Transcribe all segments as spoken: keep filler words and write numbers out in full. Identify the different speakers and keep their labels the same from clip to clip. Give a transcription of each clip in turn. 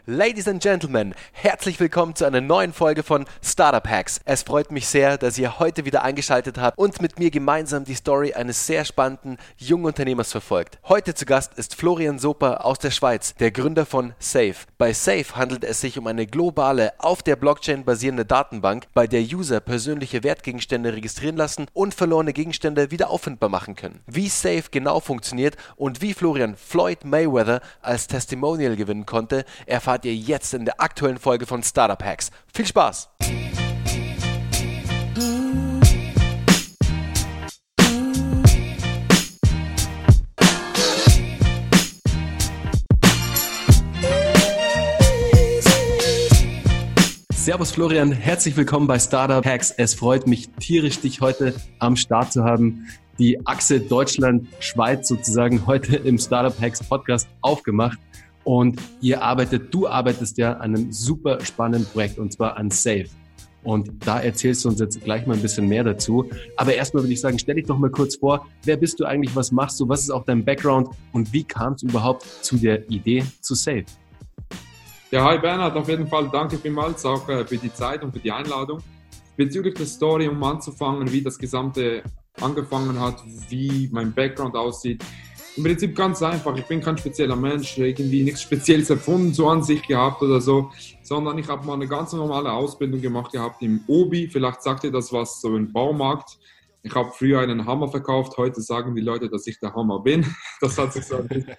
Speaker 1: Ladies and Gentlemen, herzlich willkommen zu einer neuen Folge von Startup Hacks. Es freut mich sehr, dass ihr heute wieder eingeschaltet habt und mit mir gemeinsam die Story eines sehr spannenden jungen Unternehmers verfolgt. Heute zu Gast ist Florian Soper aus der Schweiz, der Gründer von Safe. Bei Safe handelt es sich um eine globale, auf der Blockchain basierende Datenbank, bei der User persönliche Wertgegenstände registrieren lassen und verlorene Gegenstände wieder auffindbar machen können. Wie Safe genau funktioniert und wie Florian Floyd Mayweather als Testimonial gewinnen konnte, erfahrt ihr jetzt in der aktuellen Folge von Startup Hacks. Viel Spaß! Servus Florian, herzlich willkommen bei Startup Hacks. Es freut mich tierisch, dich heute am Start zu haben. Die Achse Deutschland-Schweiz sozusagen heute im Startup Hacks Podcast aufgemacht. Und ihr arbeitet, du arbeitest ja an einem super spannenden Projekt, und zwar an Safe. Und da erzählst du uns jetzt gleich mal ein bisschen mehr dazu. Aber erstmal würde ich sagen, stell dich doch mal kurz vor, wer bist du eigentlich, was machst du, was ist auch dein Background und wie kam es überhaupt zu der Idee zu Safe?
Speaker 2: Ja, hi Bernhard, auf jeden Fall danke vielmals auch äh, für die Zeit und für die Einladung. Bezüglich der Story, um anzufangen, wie das Gesamte angefangen hat, wie mein Background aussieht. Im Prinzip ganz einfach, ich bin kein spezieller Mensch, irgendwie nichts Spezielles erfunden, so an sich gehabt oder so, sondern ich habe mal eine ganz normale Ausbildung gemacht gehabt im Obi, vielleicht sagt ihr das was, so im Baumarkt. Ich habe früher einen Hammer verkauft, heute sagen die Leute, dass ich der Hammer bin. Das hat sich so ein bisschen,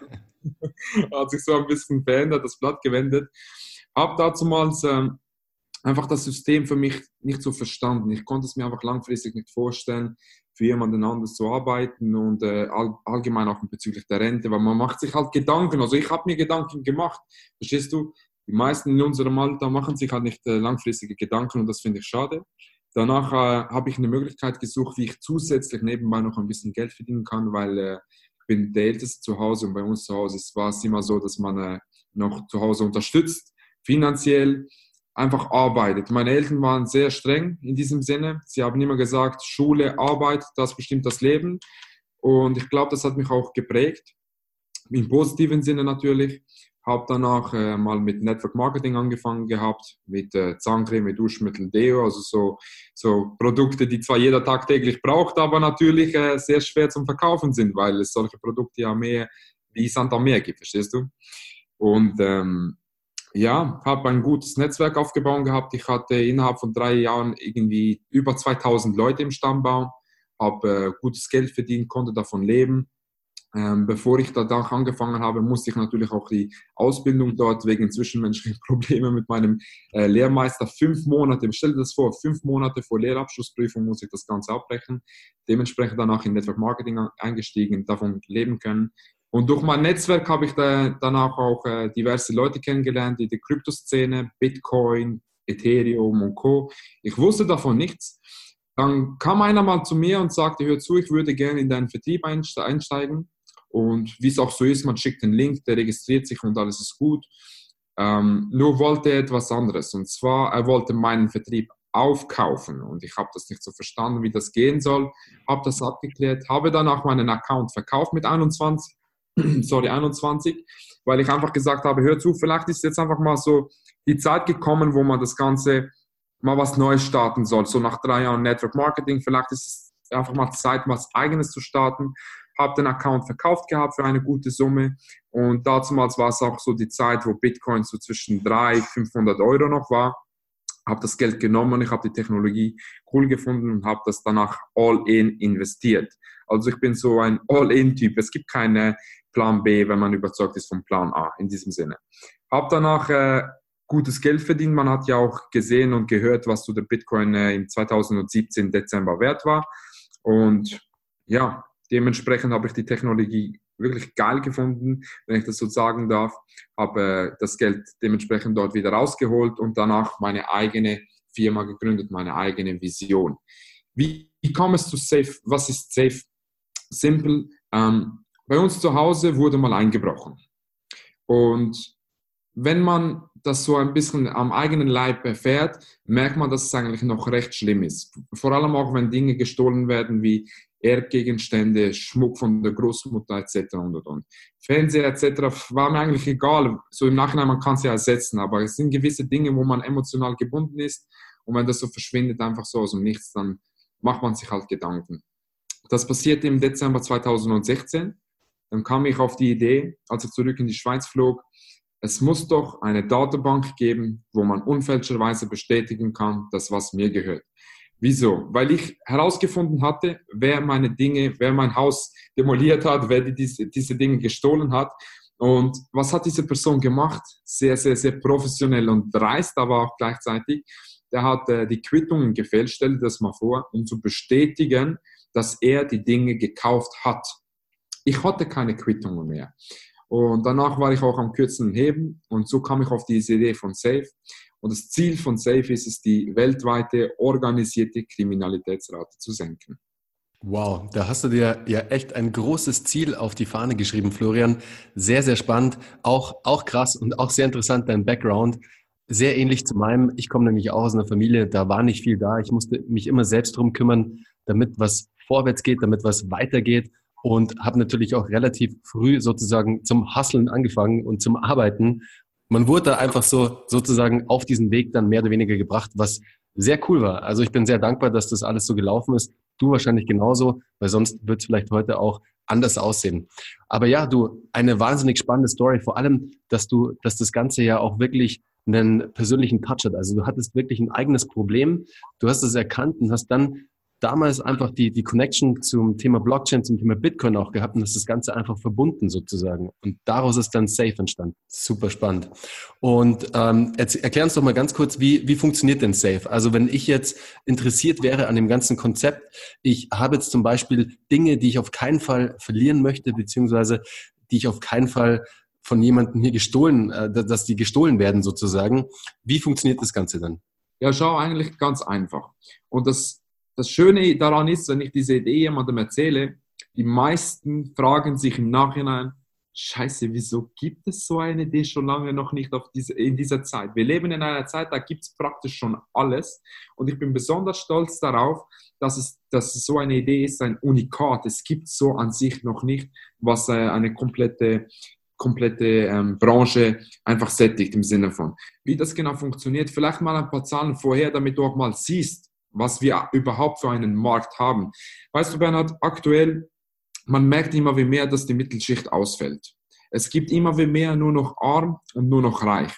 Speaker 2: hat sich so ein bisschen verändert, das Blatt gewendet. Habe dazumals ähm, einfach das System für mich nicht so verstanden. Ich konnte es mir einfach langfristig nicht vorstellen, für jemanden anders zu arbeiten und äh, all, allgemein auch bezüglich der Rente, weil man macht sich halt Gedanken. Also ich habe mir Gedanken gemacht, verstehst du? Die meisten in unserem Alter machen sich halt nicht äh, langfristige Gedanken und das finde ich schade. Danach äh, habe ich eine Möglichkeit gesucht, wie ich zusätzlich nebenbei noch ein bisschen Geld verdienen kann, weil äh, ich bin der Älteste zu Hause und bei uns zu Hause war es immer so, dass man äh, noch zu Hause unterstützt, finanziell, einfach arbeitet. Meine Eltern waren sehr streng in diesem Sinne. Sie haben immer gesagt, Schule, Arbeit, das bestimmt das Leben. Und ich glaube, das hat mich auch geprägt, im positiven Sinne natürlich. Habe danach äh, mal mit Network Marketing angefangen gehabt, mit äh, Zahncreme, Duschmittel, Deo, also so, so Produkte, die zwar jeder tagtäglich braucht, aber natürlich äh, sehr schwer zum Verkaufen sind, weil es solche Produkte ja mehr wie Sand am Meer gibt, verstehst du? Und ähm, ja, habe ein gutes Netzwerk aufgebaut gehabt. Ich hatte innerhalb von drei Jahren irgendwie über zweitausend Leute im Stammbaum, habe äh, gutes Geld verdient, konnte davon leben. Ähm, bevor ich danach angefangen habe, musste ich natürlich auch die Ausbildung dort wegen zwischenmenschlichen Problemen mit meinem äh, Lehrmeister fünf Monate, stell dir das vor, fünf Monate vor Lehrabschlussprüfung muss ich das Ganze abbrechen. Dementsprechend danach in Network Marketing eingestiegen, davon leben können. Und durch mein Netzwerk habe ich da, danach auch äh, diverse Leute kennengelernt in der Kryptoszene, Bitcoin, Ethereum und Co. Ich wusste davon nichts. Dann kam einer mal zu mir und sagte, hör zu, ich würde gerne in deinen Vertrieb einsteigen. Und wie es auch so ist, man schickt den Link, der registriert sich und alles ist gut. Ähm, nur wollte er etwas anderes. Und zwar, er wollte meinen Vertrieb aufkaufen. Und ich habe das nicht so verstanden, wie das gehen soll. Habe das abgeklärt, habe dann auch meinen Account verkauft mit einundzwanzig. sorry, einundzwanzig, weil ich einfach gesagt habe, hör zu, vielleicht ist jetzt einfach mal so die Zeit gekommen, wo man das Ganze mal was Neues starten soll. So nach drei Jahren Network Marketing, vielleicht ist es einfach mal Zeit, was Eigenes zu starten. Habe den Account verkauft gehabt für eine gute Summe und damals war es auch so die Zeit, wo Bitcoin so zwischen dreihundert, fünfhundert Euro noch war. Habe das Geld genommen, ich habe die Technologie cool gefunden und habe das danach all-in investiert. Also ich bin so ein All-in-Typ. Es gibt keine Plan B, wenn man überzeugt ist vom Plan A, in diesem Sinne. Habe danach äh, gutes Geld verdient. Man hat ja auch gesehen und gehört, was so der Bitcoin äh, im zweitausendsiebzehn Dezember wert war. Und ja, dementsprechend habe ich die Technologie wirklich geil gefunden, wenn ich das so sagen darf. Habe äh, das Geld dementsprechend dort wieder rausgeholt und danach meine eigene Firma gegründet, meine eigene Vision. Wie, wie kam es zu Safe? Was ist Safe? Simpel. Ähm, bei uns zu Hause wurde mal eingebrochen. Und wenn man das so ein bisschen am eigenen Leib erfährt, merkt man, dass es eigentlich noch recht schlimm ist. Vor allem auch, wenn Dinge gestohlen werden wie Erdgegenstände, Schmuck von der Großmutter et cetera und und und. Fernseher et cetera war mir eigentlich egal. So im Nachhinein, man kann es ja ersetzen, aber es sind gewisse Dinge, wo man emotional gebunden ist und wenn das so verschwindet, einfach so aus dem Nichts, dann macht man sich halt Gedanken. Das passierte im Dezember zweitausendsechzehn. Dann kam ich auf die Idee, als ich zurück in die Schweiz flog, es muss doch eine Datenbank geben, wo man unfälschlicherweise bestätigen kann, dass was mir gehört. Wieso? Weil ich herausgefunden hatte, wer meine Dinge, wer mein Haus demoliert hat, wer die, diese, diese Dinge gestohlen hat. Und was hat diese Person gemacht? Sehr, sehr, sehr professionell und dreist, aber auch gleichzeitig. Der hat äh, die Quittungen gefälscht, stell dir das mal vor, um zu bestätigen, dass er die Dinge gekauft hat. Ich hatte keine Quittungen mehr. Und danach war ich auch am kürzesten Heben und so kam ich auf diese Idee von Safe. Und das Ziel von Safe ist es, die weltweite organisierte Kriminalitätsrate zu senken.
Speaker 1: Wow, da hast du dir ja echt ein großes Ziel auf die Fahne geschrieben, Florian. Sehr, sehr spannend, auch, auch krass und auch sehr interessant, dein Background. Sehr ähnlich zu meinem. Ich komme nämlich auch aus einer Familie, da war nicht viel da. Ich musste mich immer selbst drum kümmern, damit was vorwärts geht, damit was weitergeht. Und habe natürlich auch relativ früh sozusagen zum Hustlen angefangen und zum Arbeiten. Man wurde da einfach so sozusagen auf diesen Weg dann mehr oder weniger gebracht, was sehr cool war. Also ich bin sehr dankbar, dass das alles so gelaufen ist. Du wahrscheinlich genauso, weil sonst wird es vielleicht heute auch anders aussehen. Aber ja, du, eine wahnsinnig spannende Story. Vor allem, dass du, dass das Ganze ja auch wirklich einen persönlichen Touch hat. Also du hattest wirklich ein eigenes Problem. Du hast es erkannt und hast dann damals einfach die, die Connection zum Thema Blockchain, zum Thema Bitcoin auch gehabt und hast das Ganze einfach verbunden sozusagen. Und daraus ist dann Safe entstanden. Super spannend. Und ähm, erklär uns doch mal ganz kurz, wie, wie funktioniert denn Safe? Also wenn ich jetzt interessiert wäre an dem ganzen Konzept, ich habe jetzt zum Beispiel Dinge, die ich auf keinen Fall verlieren möchte, beziehungsweise die ich auf keinen Fall von jemandem hier gestohlen, äh, dass die gestohlen werden sozusagen. Wie funktioniert das Ganze dann?
Speaker 2: Ja, schau, eigentlich ganz einfach. Und das Das Schöne daran ist, wenn ich diese Idee jemandem erzähle, die meisten fragen sich im Nachhinein, Scheiße, wieso gibt es so eine Idee schon lange noch nicht auf diese, in dieser Zeit? Wir leben in einer Zeit, da gibt es praktisch schon alles. Und ich bin besonders stolz darauf, dass es, dass es so eine Idee ist, ein Unikat. Es gibt so an sich noch nicht, was äh, eine komplette komplette ähm, Branche einfach sättigt im Sinne von. Wie das genau funktioniert, vielleicht mal ein paar Zahlen vorher, damit du auch mal siehst, was wir überhaupt für einen Markt haben. Weißt du, Bernhard, aktuell, man merkt immer wie mehr, dass die Mittelschicht ausfällt. Es gibt immer wie mehr nur noch arm und nur noch reich.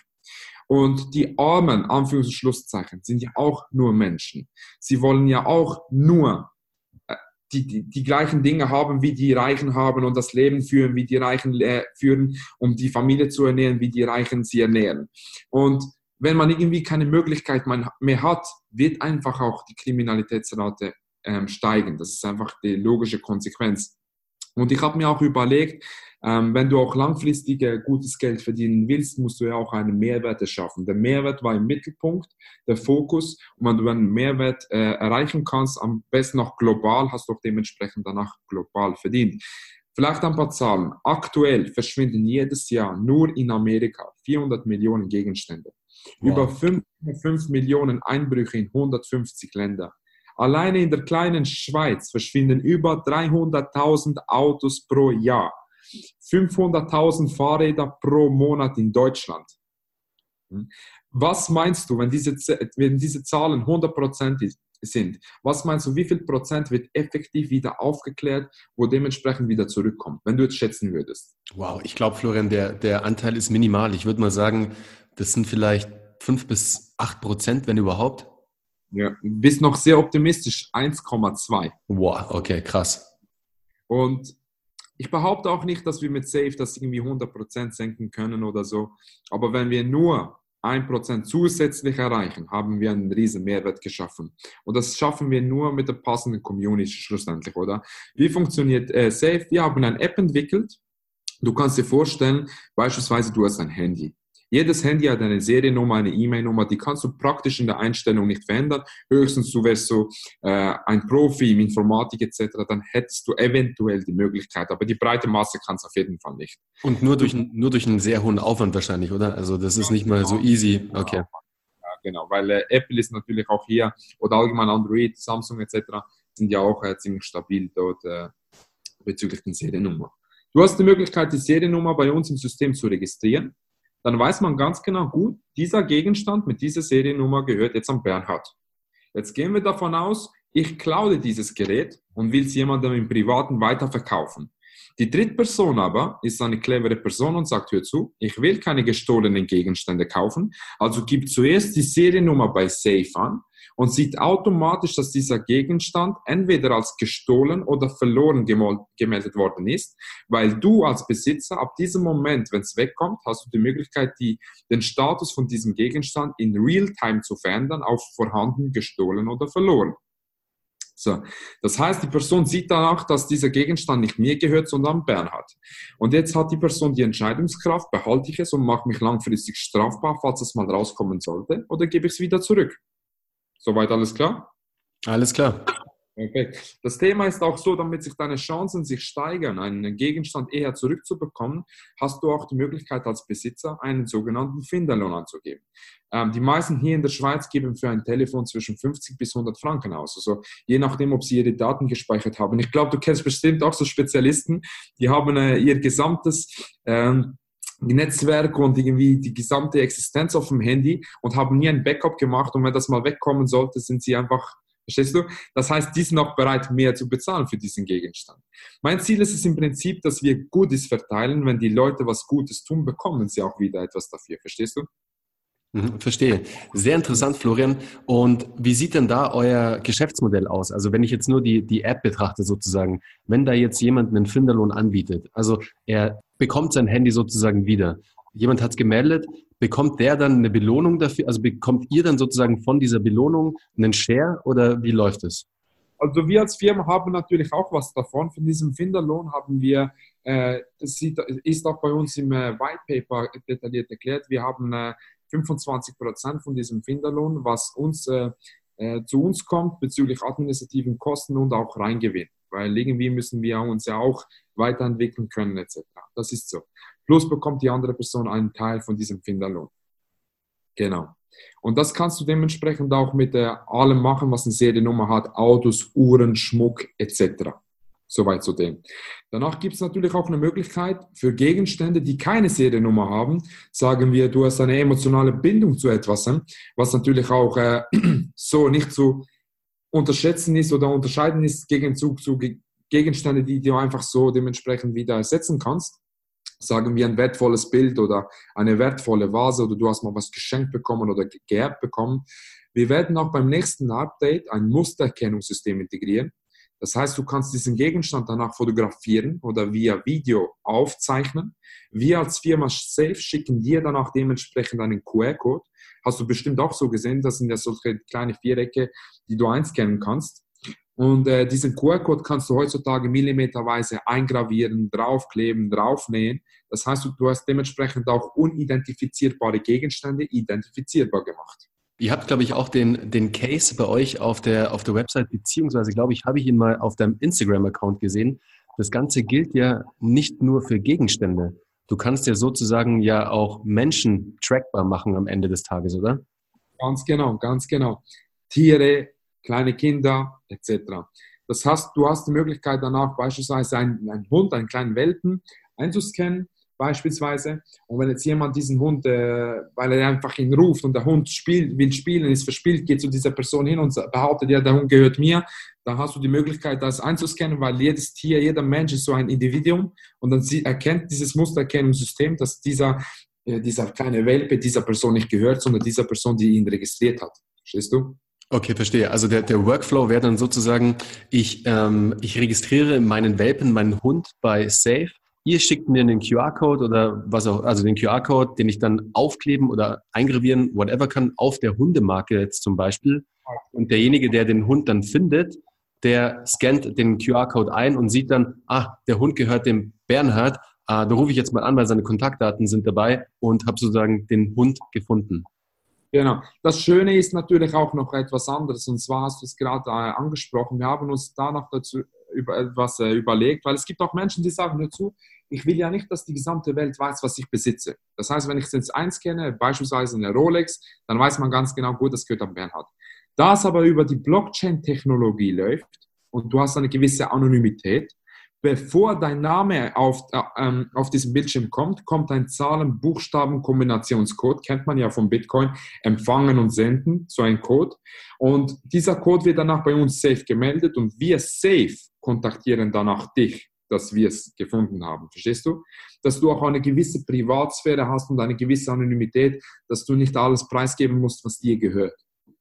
Speaker 2: Und die Armen, Anführungs- und Schlusszeichen, sind ja auch nur Menschen. Sie wollen ja auch nur äh, die, die, die gleichen Dinge haben, wie die Reichen haben und das Leben führen, wie die Reichen äh, führen, um die Familie zu ernähren, wie die Reichen sie ernähren. Und wenn man irgendwie keine Möglichkeit mehr hat, wird einfach auch die Kriminalitätsrate ähm, steigen. Das ist einfach die logische Konsequenz. Und ich habe mir auch überlegt, ähm, wenn du auch langfristig äh, gutes Geld verdienen willst, musst du ja auch einen Mehrwert schaffen. Der Mehrwert war im Mittelpunkt, der Fokus. Und wenn du einen Mehrwert äh, erreichen kannst, am besten auch global, hast du auch dementsprechend danach global verdient. Vielleicht ein paar Zahlen. Aktuell verschwinden jedes Jahr nur in Amerika vierhundert Millionen Gegenstände. Wow. Über fünf Komma fünf Millionen Einbrüche in hundertfünfzig Länder. Alleine in der kleinen Schweiz verschwinden über dreihunderttausend Autos pro Jahr. fünfhunderttausend Fahrräder pro Monat in Deutschland. Was meinst du, wenn diese, wenn diese Zahlen hundert Prozent sind? Was meinst du, wie viel Prozent wird effektiv wieder aufgeklärt, wo dementsprechend wieder zurückkommt, wenn du jetzt schätzen würdest?
Speaker 1: Wow, ich glaube, Florian, der, der Anteil ist minimal. Ich würde mal sagen, das sind vielleicht fünf bis acht Prozent, wenn überhaupt.
Speaker 2: Ja, du bist noch sehr optimistisch, eins Komma zwei.
Speaker 1: Wow, okay, krass.
Speaker 2: Und ich behaupte auch nicht, dass wir mit Safe das irgendwie hundert Prozent senken können oder so. Aber wenn wir nur ein Prozent zusätzlich erreichen, haben wir einen riesen Mehrwert geschaffen. Und das schaffen wir nur mit der passenden Community schlussendlich, oder? Wie funktioniert äh, Safe? Wir haben eine App entwickelt. Du kannst dir vorstellen, beispielsweise du hast ein Handy. Jedes Handy hat eine Seriennummer, eine E-Mail-Nummer, die kannst du praktisch in der Einstellung nicht verändern. Höchstens du wärst so äh, ein Profi im Informatik et cetera, dann hättest du eventuell die Möglichkeit, aber die breite Masse kannst du auf jeden Fall nicht.
Speaker 1: Und nur durch, nur durch einen sehr hohen Aufwand wahrscheinlich, oder? Also das ist nicht mal so easy. Okay.
Speaker 2: Ja, genau, weil äh, Apple ist natürlich auch hier oder allgemein Android, Samsung et cetera sind ja auch äh, ziemlich stabil dort äh, bezüglich der Seriennummer. Du hast die Möglichkeit, die Seriennummer bei uns im System zu registrieren. Dann weiß man ganz genau, gut, dieser Gegenstand mit dieser Seriennummer gehört jetzt an Bernhard. Jetzt gehen wir davon aus, ich klaue dieses Gerät und will es jemandem im Privaten weiterverkaufen. Die Drittperson aber ist eine clevere Person und sagt, hör zu, ich will keine gestohlenen Gegenstände kaufen, also gibt zuerst die Seriennummer bei Safe an und sieht automatisch, dass dieser Gegenstand entweder als gestohlen oder verloren gemeldet worden ist, weil du als Besitzer ab diesem Moment, wenn es wegkommt, hast du die Möglichkeit, die, den Status von diesem Gegenstand in Realtime zu verändern auf vorhanden, gestohlen oder verloren. So, das heißt, die Person sieht danach, dass dieser Gegenstand nicht mir gehört, sondern Bernhard. Und jetzt hat die Person die Entscheidungskraft, behalte ich es und mache mich langfristig strafbar, falls es mal rauskommen sollte, oder gebe ich es wieder zurück. Soweit alles klar?
Speaker 1: Alles klar.
Speaker 2: Perfekt. Das Thema ist auch so, damit sich deine Chancen sich steigern, einen Gegenstand eher zurückzubekommen, hast du auch die Möglichkeit als Besitzer einen sogenannten Finderlohn anzugeben. Ähm, die meisten hier in der Schweiz geben für ein Telefon zwischen fünfzig bis hundert Franken aus, also je nachdem, ob sie ihre Daten gespeichert haben. Ich glaube, du kennst bestimmt auch so Spezialisten, die haben äh, ihr gesamtes ähm, Netzwerk und irgendwie die gesamte Existenz auf dem Handy und haben nie ein Backup gemacht und wenn das mal wegkommen sollte, sind sie einfach, verstehst du? Das heißt, die sind auch bereit, mehr zu bezahlen für diesen Gegenstand. Mein Ziel ist es im Prinzip, dass wir Goodies verteilen. Wenn die Leute was Gutes tun, bekommen sie auch wieder etwas dafür. Verstehst du?
Speaker 1: Mhm, verstehe. Sehr interessant, Florian. Und wie sieht denn da euer Geschäftsmodell aus? Also wenn ich jetzt nur die, die App betrachte sozusagen, wenn da jetzt jemand einen Finderlohn anbietet, also er bekommt sein Handy sozusagen wieder. Jemand hat es gemeldet, bekommt der dann eine Belohnung dafür? Also bekommt ihr dann sozusagen von dieser Belohnung einen Share oder wie läuft es?
Speaker 2: Also wir als Firma haben natürlich auch was davon. Von diesem Finderlohn haben wir, äh, das ist auch bei uns im äh, White Paper detailliert erklärt, wir haben äh, fünfundzwanzig Prozent von diesem Finderlohn, was uns äh, äh, zu uns kommt bezüglich administrativen Kosten und auch Reingewinn. Weil irgendwie müssen wir uns ja auch weiterentwickeln können et cetera. Das ist so. Plus bekommt die andere Person einen Teil von diesem Finderlohn. Genau. Und das kannst du dementsprechend auch mit äh, allem machen, was eine Seriennummer hat. Autos, Uhren, Schmuck et cetera. Soweit zu dem. Danach gibt es natürlich auch eine Möglichkeit für Gegenstände, die keine Seriennummer haben. Sagen wir, du hast eine emotionale Bindung zu etwas, was natürlich auch äh, so nicht zu unterschätzen ist oder unterscheiden ist Gegenzug zu Gegenstände, die du einfach so dementsprechend wieder ersetzen kannst. Sagen wir ein wertvolles Bild oder eine wertvolle Vase oder du hast mal was geschenkt bekommen oder geerbt bekommen. Wir werden auch beim nächsten Update ein Mustererkennungssystem integrieren. Das heißt, du kannst diesen Gegenstand danach fotografieren oder via Video aufzeichnen. Wir als Firma Safe schicken dir danach dementsprechend einen Q R-Code. Hast du bestimmt auch so gesehen, das sind ja solche kleine Vierecke, die du einscannen kannst. Und äh, diesen Q R-Code kannst du heutzutage millimeterweise eingravieren, draufkleben, draufnähen. Das heißt, du, du hast dementsprechend auch unidentifizierbare Gegenstände identifizierbar gemacht.
Speaker 1: Ihr habt, glaube ich, auch den, den Case bei euch auf der, auf der Website, beziehungsweise, glaube ich, habe ich ihn mal auf deinem Instagram-Account gesehen. Das Ganze gilt ja nicht nur für Gegenstände. Du kannst ja sozusagen ja auch Menschen trackbar machen am Ende des Tages, oder?
Speaker 2: Ganz genau, ganz genau. Tiere, kleine Kinder et cetera. Das heißt, du hast die Möglichkeit danach beispielsweise einen, einen Hund, einen kleinen Welpen einzuscannen, beispielsweise. Und wenn jetzt jemand diesen Hund, äh, weil er einfach ihn ruft und der Hund spielt, will spielen, ist verspielt, geht zu dieser Person hin und behauptet, ja, der Hund gehört mir, dann hast du die Möglichkeit, das einzuscannen, weil jedes Tier, jeder Mensch ist so ein Individuum und dann sie, erkennt dieses Mustererkennungssystem, dass dieser, äh, dieser kleine Welpe dieser Person nicht gehört, sondern dieser Person, die ihn registriert hat. Verstehst du?
Speaker 1: Okay, verstehe. Also der, der Workflow wäre dann sozusagen, ich, ähm, ich registriere meinen Welpen, meinen Hund bei Safe. Ihr schickt mir einen Q R-Code oder was auch, also den Q R-Code, den ich dann aufkleben oder eingravieren, whatever kann, auf der Hundemarke jetzt zum Beispiel. Und derjenige, der den Hund dann findet, der scannt den Q R-Code ein und sieht dann, ah, der Hund gehört dem Bernhard. Ah, da rufe ich jetzt mal an, weil seine Kontaktdaten sind dabei und habe sozusagen den Hund gefunden.
Speaker 2: Genau. Das Schöne ist natürlich auch noch etwas anderes. Und zwar hast du es gerade äh, angesprochen. Wir haben uns da noch dazu über etwas äh, überlegt, weil es gibt auch Menschen, die sagen dazu, ich will ja nicht, dass die gesamte Welt weiß, was ich besitze. Das heißt, wenn ich es jetzt einscanne, beispielsweise eine Rolex, dann weiß man ganz genau, gut, das gehört an Bernhard. Da es aber über die Blockchain-Technologie läuft und du hast eine gewisse Anonymität. Bevor dein Name auf, äh, ähm, auf diesem Bildschirm kommt, kommt ein Zahlen-Buchstaben-Kombinationscode, kennt man ja vom Bitcoin, empfangen und senden, so ein Code. Und dieser Code wird danach bei uns safe gemeldet und wir safe kontaktieren danach dich, dass wir es gefunden haben. Verstehst du? Dass du auch eine gewisse Privatsphäre hast und eine gewisse Anonymität, dass du nicht alles preisgeben musst, was dir gehört.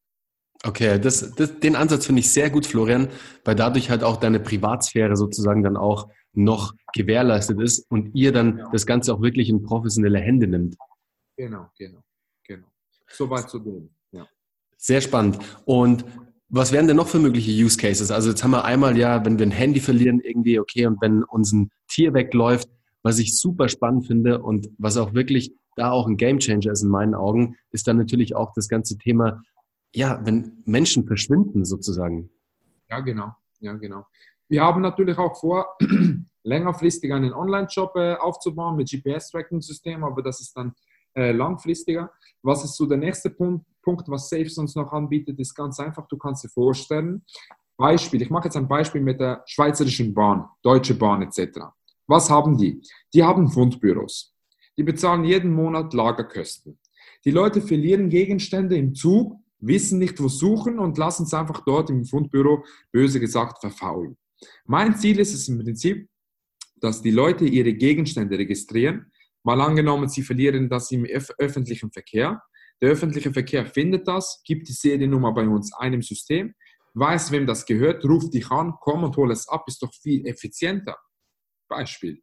Speaker 3: Okay, das, das, den Ansatz finde ich sehr gut, Florian, weil dadurch halt auch deine Privatsphäre sozusagen dann auch noch gewährleistet ist und ihr dann das Ganze auch wirklich in professionelle Hände nimmt.
Speaker 2: Genau, genau, genau. Soweit zu dem, ja.
Speaker 3: Sehr spannend. Und was wären denn noch für mögliche Use Cases? Also jetzt haben wir einmal ja, wenn wir ein Handy verlieren irgendwie, okay, und wenn uns ein Tier wegläuft, was ich super spannend finde und was auch wirklich da auch ein Gamechanger ist in meinen Augen, ist dann natürlich auch das ganze Thema, ja, wenn Menschen verschwinden sozusagen.
Speaker 2: Ja, genau. Ja, genau. Wir haben natürlich auch vor, längerfristig einen Online-Shop äh, aufzubauen mit G P S-Tracking-System, aber das ist dann äh, langfristiger. Was ist so der nächste Punkt, Punkt, was Safe uns noch anbietet, ist ganz einfach, du kannst dir vorstellen, Beispiel, ich mache jetzt ein Beispiel mit der Schweizerischen Bahn, Deutsche Bahn et cetera. Was haben die? Die haben Fundbüros. Die bezahlen jeden Monat Lagerkosten. Die Leute verlieren Gegenstände im Zug, wissen nicht, wo suchen und lassen es einfach dort im Fundbüro, böse gesagt, verfaulen. Mein Ziel ist es im Prinzip, dass die Leute ihre Gegenstände registrieren. Mal angenommen, sie verlieren das im öf- öffentlichen Verkehr. Der öffentliche Verkehr findet das, gibt die Seriennummer bei uns ein im System, weiß, wem das gehört, ruft dich an, komm und hol es ab, ist doch viel effizienter. Beispiel.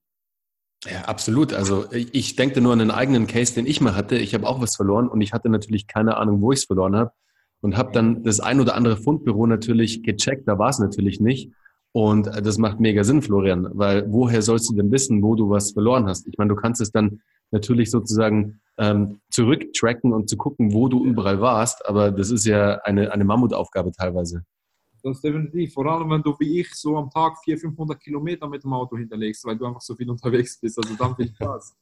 Speaker 3: Ja, absolut. Also ich denke nur an einen eigenen Case, den ich mal hatte. Ich habe auch was verloren und ich hatte natürlich keine Ahnung, wo ich es verloren habe und habe dann das ein oder andere Fundbüro natürlich gecheckt. Da war es natürlich nicht. Und das macht mega Sinn, Florian, weil woher sollst du denn wissen, wo du was verloren hast? Ich meine, du kannst es dann natürlich sozusagen ähm, zurücktracken und zu gucken, wo du überall warst, aber das ist ja eine, eine Mammutaufgabe teilweise.
Speaker 2: Das ist definitiv, vor allem wenn du wie ich so am Tag vierhundert, fünfhundert Kilometer mit dem Auto hinterlegst, weil du einfach so viel unterwegs bist, also dann viel Spaß.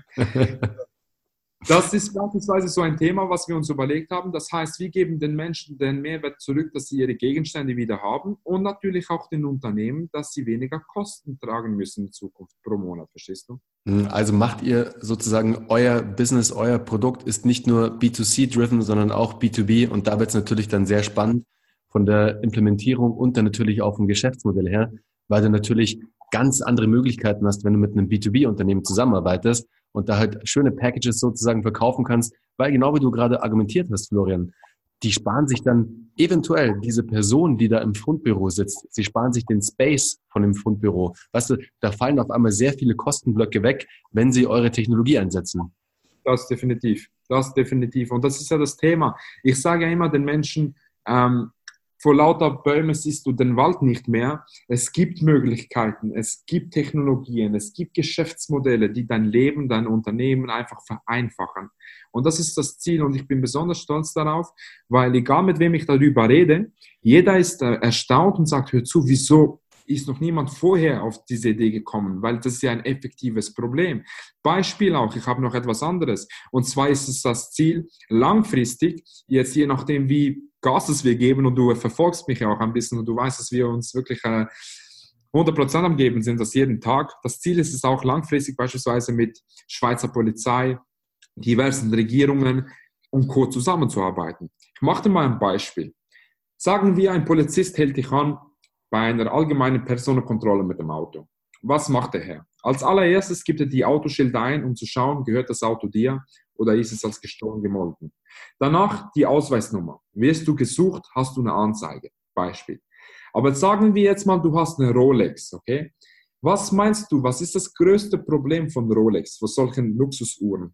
Speaker 2: Das ist beispielsweise so ein Thema, was wir uns überlegt haben. Das heißt, wir geben den Menschen den Mehrwert zurück, dass sie ihre Gegenstände wieder haben und natürlich auch den Unternehmen, dass sie weniger Kosten tragen müssen in Zukunft pro Monat, verstehst du?
Speaker 3: Also macht ihr sozusagen euer Business, euer Produkt ist nicht nur B zwei C-driven, sondern auch B zwei B und da wird es natürlich dann sehr spannend von der Implementierung und dann natürlich auch vom Geschäftsmodell her, weil du natürlich ganz andere Möglichkeiten hast, wenn du mit einem B zwei B-Unternehmen zusammenarbeitest und da halt schöne Packages sozusagen verkaufen kannst, weil genau wie du gerade argumentiert hast, Florian, die sparen sich dann eventuell diese Person, die da im Fundbüro sitzt, sie sparen sich den Space von dem Fundbüro. Weißt du, da fallen auf einmal sehr viele Kostenblöcke weg, wenn sie eure Technologie einsetzen.
Speaker 2: Das definitiv, das definitiv. Und das ist ja das Thema. Ich sage ja immer den Menschen, ähm, vor lauter Bäumen siehst du den Wald nicht mehr. Es gibt Möglichkeiten, es gibt Technologien, es gibt Geschäftsmodelle, die dein Leben, dein Unternehmen einfach vereinfachen. Und das ist das Ziel und ich bin besonders stolz darauf, weil egal mit wem ich darüber rede, jeder ist äh, erstaunt und sagt, hör zu, wieso ist noch niemand vorher auf diese Idee gekommen, weil das ist ja ein effektives Problem. Beispiel auch, ich habe noch etwas anderes und zwar ist es das Ziel, langfristig, jetzt je nachdem wie Gas es wir geben und du verfolgst mich ja auch ein bisschen und du weißt, dass wir uns wirklich äh, hundert Prozent am Geben sind, das jeden Tag. Das Ziel ist es auch langfristig beispielsweise mit Schweizer Polizei, diversen Regierungen und Co. zusammenzuarbeiten. Ich mache dir mal ein Beispiel. Sagen wir, ein Polizist hält dich an bei einer allgemeinen Personenkontrolle mit dem Auto. Was macht der Herr? Als allererstes gibt er die Autoschilder ein, um zu schauen, gehört das Auto dir oder ist es als gestohlen gemolken. Danach die Ausweisnummer. Wirst du gesucht, hast du eine Anzeige. Beispiel. Aber sagen wir jetzt mal, du hast eine Rolex, okay? Was meinst du, was ist das größte Problem von Rolex, von solchen Luxusuhren?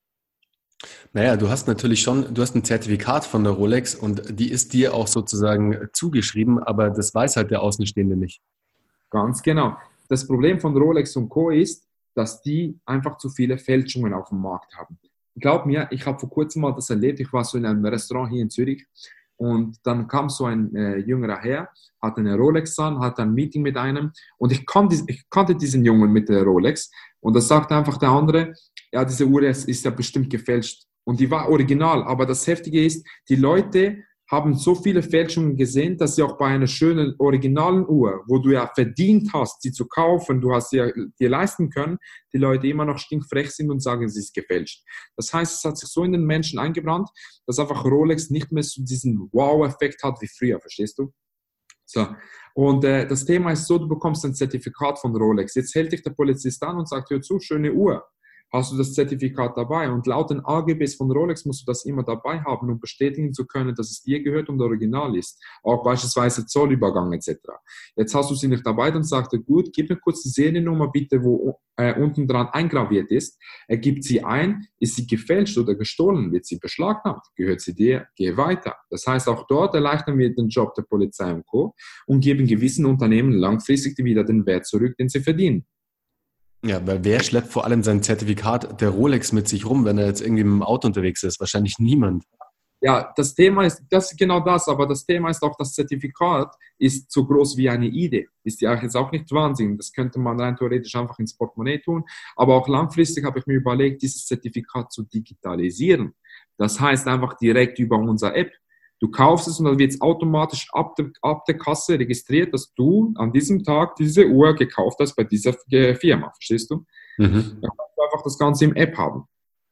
Speaker 3: Naja, du hast natürlich schon, du hast ein Zertifikat von der Rolex und die ist dir auch sozusagen zugeschrieben, aber das weiß halt der Außenstehende nicht.
Speaker 2: Ganz genau. Das Problem von Rolex und Co. ist, dass die einfach zu viele Fälschungen auf dem Markt haben. Glaub mir, ich habe vor kurzem mal das erlebt, ich war so in einem Restaurant hier in Zürich und dann kam so ein äh, jüngerer Herr, hatte eine Rolex an, hatte ein Meeting mit einem und ich, kon, ich kannte diesen Jungen mit der Rolex und da sagte einfach der andere, ja, diese Uhr ist, ist ja bestimmt gefälscht und die war original, aber das Heftige ist, die Leute haben so viele Fälschungen gesehen, dass sie auch bei einer schönen originalen Uhr, wo du ja verdient hast, sie zu kaufen, du hast sie ja dir leisten können, die Leute immer noch stinkfrech sind und sagen, sie ist gefälscht. Das heißt, es hat sich so in den Menschen eingebrannt, dass einfach Rolex nicht mehr so diesen Wow-Effekt hat wie früher, verstehst du? So. Und äh, das Thema ist so, du bekommst ein Zertifikat von Rolex. Jetzt hält dich der Polizist an und sagt, hör zu, schöne Uhr. Hast du das Zertifikat dabei? Und laut den A G Bs von Rolex musst du das immer dabei haben, um bestätigen zu können, dass es dir gehört und original ist. Auch beispielsweise Zollübergang et cetera. Jetzt hast du sie nicht dabei, dann sagt er, gut, gib mir kurz die Seriennummer bitte, wo äh, unten dran eingraviert ist. Er gibt sie ein, ist sie gefälscht oder gestohlen, wird sie beschlagnahmt, gehört sie dir, geh weiter. Das heißt, auch dort erleichtern wir den Job der Polizei und Co. und geben gewissen Unternehmen langfristig wieder den Wert zurück, den sie verdienen.
Speaker 3: Ja, weil wer schleppt vor allem sein Zertifikat der Rolex mit sich rum, wenn er jetzt irgendwie mit dem Auto unterwegs ist? Wahrscheinlich niemand.
Speaker 2: Ja, das Thema ist, das ist genau das, aber das Thema ist auch, das Zertifikat ist so groß wie eine I D. Ist ja jetzt auch nicht Wahnsinn. Das könnte man rein theoretisch einfach ins Portemonnaie tun. Aber auch langfristig habe ich mir überlegt, dieses Zertifikat zu digitalisieren. Das heißt einfach direkt über unsere App. Du kaufst es und dann wird es automatisch ab der, ab der Kasse registriert, dass du an diesem Tag diese Uhr gekauft hast bei dieser Firma. Verstehst du? Mhm. Dann kannst du einfach das Ganze im App haben.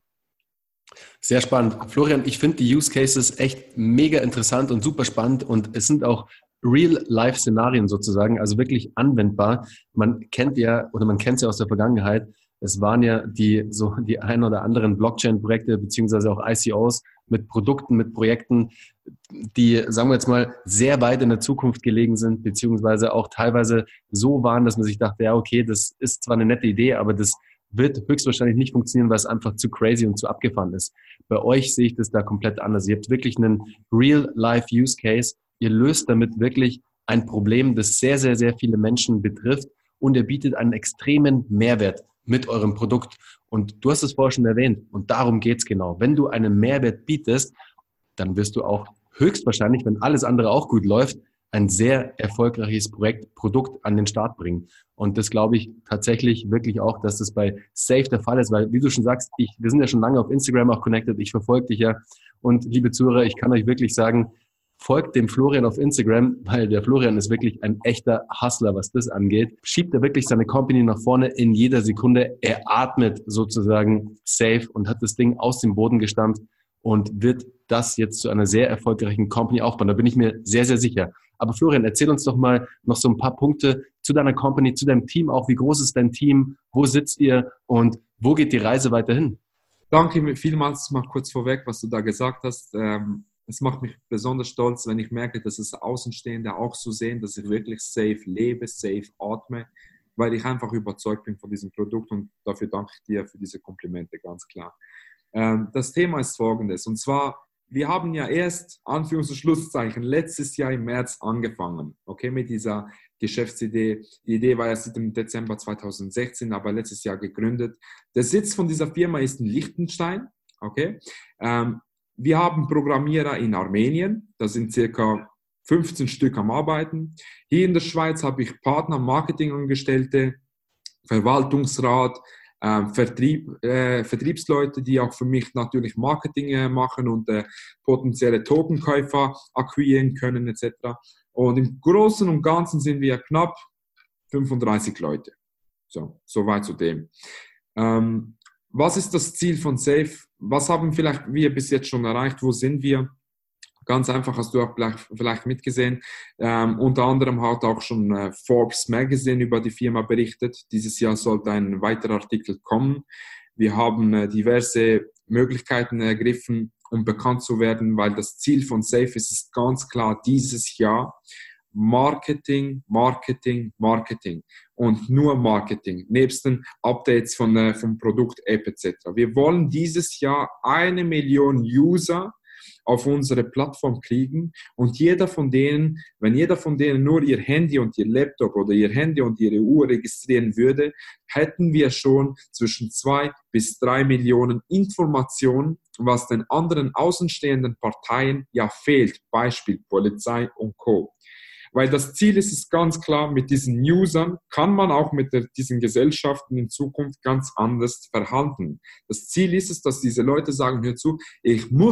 Speaker 3: Sehr spannend. Florian, ich finde die Use Cases echt mega interessant und super spannend und es sind auch Real-Life-Szenarien sozusagen, also wirklich anwendbar. Man kennt ja, oder man kennt es ja aus der Vergangenheit, es waren ja die so die ein oder anderen Blockchain-Projekte beziehungsweise auch I C Os mit Produkten, mit Projekten, die, sagen wir jetzt mal, sehr weit in der Zukunft gelegen sind, beziehungsweise auch teilweise so waren, dass man sich dachte, ja okay, das ist zwar eine nette Idee, aber das wird höchstwahrscheinlich nicht funktionieren, weil es einfach zu crazy und zu abgefahren ist. Bei euch sehe ich das da komplett anders. Ihr habt wirklich einen Real-Life-Use-Case. Ihr löst damit wirklich ein Problem, das sehr, sehr, sehr viele Menschen betrifft und ihr bietet einen extremen Mehrwert mit eurem Produkt. Und du hast es vorher schon erwähnt und darum geht's genau. Wenn du einen Mehrwert bietest, dann wirst du auch höchstwahrscheinlich, wenn alles andere auch gut läuft, ein sehr erfolgreiches Projekt, Produkt an den Start bringen. Und das glaube ich tatsächlich wirklich auch, dass das bei Safe der Fall ist, weil wie du schon sagst, ich, wir sind ja schon lange auf Instagram auch connected, ich verfolge dich ja und liebe Zuhörer, ich kann euch wirklich sagen, folgt dem Florian auf Instagram, weil der Florian ist wirklich ein echter Hustler, was das angeht. Schiebt er wirklich seine Company nach vorne in jeder Sekunde. Er atmet sozusagen safe und hat das Ding aus dem Boden gestampft und wird das jetzt zu einer sehr erfolgreichen Company aufbauen. Da bin ich mir sehr, sehr sicher. Aber Florian, erzähl uns doch mal noch so ein paar Punkte zu deiner Company, zu deinem Team auch. Wie groß ist dein Team? Wo sitzt ihr? Und wo geht die Reise weiterhin?
Speaker 2: Danke vielmals mal kurz vorweg, was du da gesagt hast. Ähm Es macht mich besonders stolz, wenn ich merke, dass es Außenstehende auch so sehen, dass ich wirklich safe lebe, safe atme, weil ich einfach überzeugt bin von diesem Produkt und dafür danke ich dir für diese Komplimente, ganz klar. Ähm, das Thema ist folgendes, und zwar, wir haben ja erst, Anführungs- und Schlusszeichen, letztes Jahr im März angefangen, okay, mit dieser Geschäftsidee. Die Idee war ja seit dem Dezember zweitausendsechzehn, aber letztes Jahr gegründet. Der Sitz von dieser Firma ist in Liechtenstein, okay. Ähm, Wir haben Programmierer in Armenien, da sind circa fünfzehn Stück am Arbeiten. Hier in der Schweiz habe ich Partner, Marketingangestellte, Verwaltungsrat, äh, Vertrieb, äh, Vertriebsleute, die auch für mich natürlich Marketing äh, machen und äh, potenzielle Tokenkäufer akquirieren können et cetera. Und im Großen und Ganzen sind wir knapp fünfunddreißig Leute. So, soweit zu dem. Ähm, Was ist das Ziel von Safe? Was haben vielleicht wir bis jetzt schon erreicht? Wo sind wir? Ganz einfach, hast du auch vielleicht mitgesehen. Ähm, unter anderem hat auch schon äh, Forbes Magazine über die Firma berichtet. Dieses Jahr sollte ein weiterer Artikel kommen. Wir haben äh, diverse Möglichkeiten ergriffen, um bekannt zu werden, weil das Ziel von Safe ist, ist ganz klar dieses Jahr Marketing, Marketing, Marketing und nur Marketing, nebst den Updates von, äh, vom Produkt, App et cetera. Wir wollen dieses Jahr eine Million User auf unsere Plattform kriegen und jeder von denen, wenn jeder von denen nur ihr Handy und ihr Laptop oder ihr Handy und ihre Uhr registrieren würde, hätten wir schon zwischen zwei bis drei Millionen Informationen, was den anderen außenstehenden Parteien ja fehlt, Beispiel Polizei und Co. Weil das Ziel ist es ganz klar, mit diesen Usern kann man auch mit der, diesen Gesellschaften in Zukunft ganz anders verhandeln. Das Ziel ist es, dass diese Leute sagen, hör zu, ich muss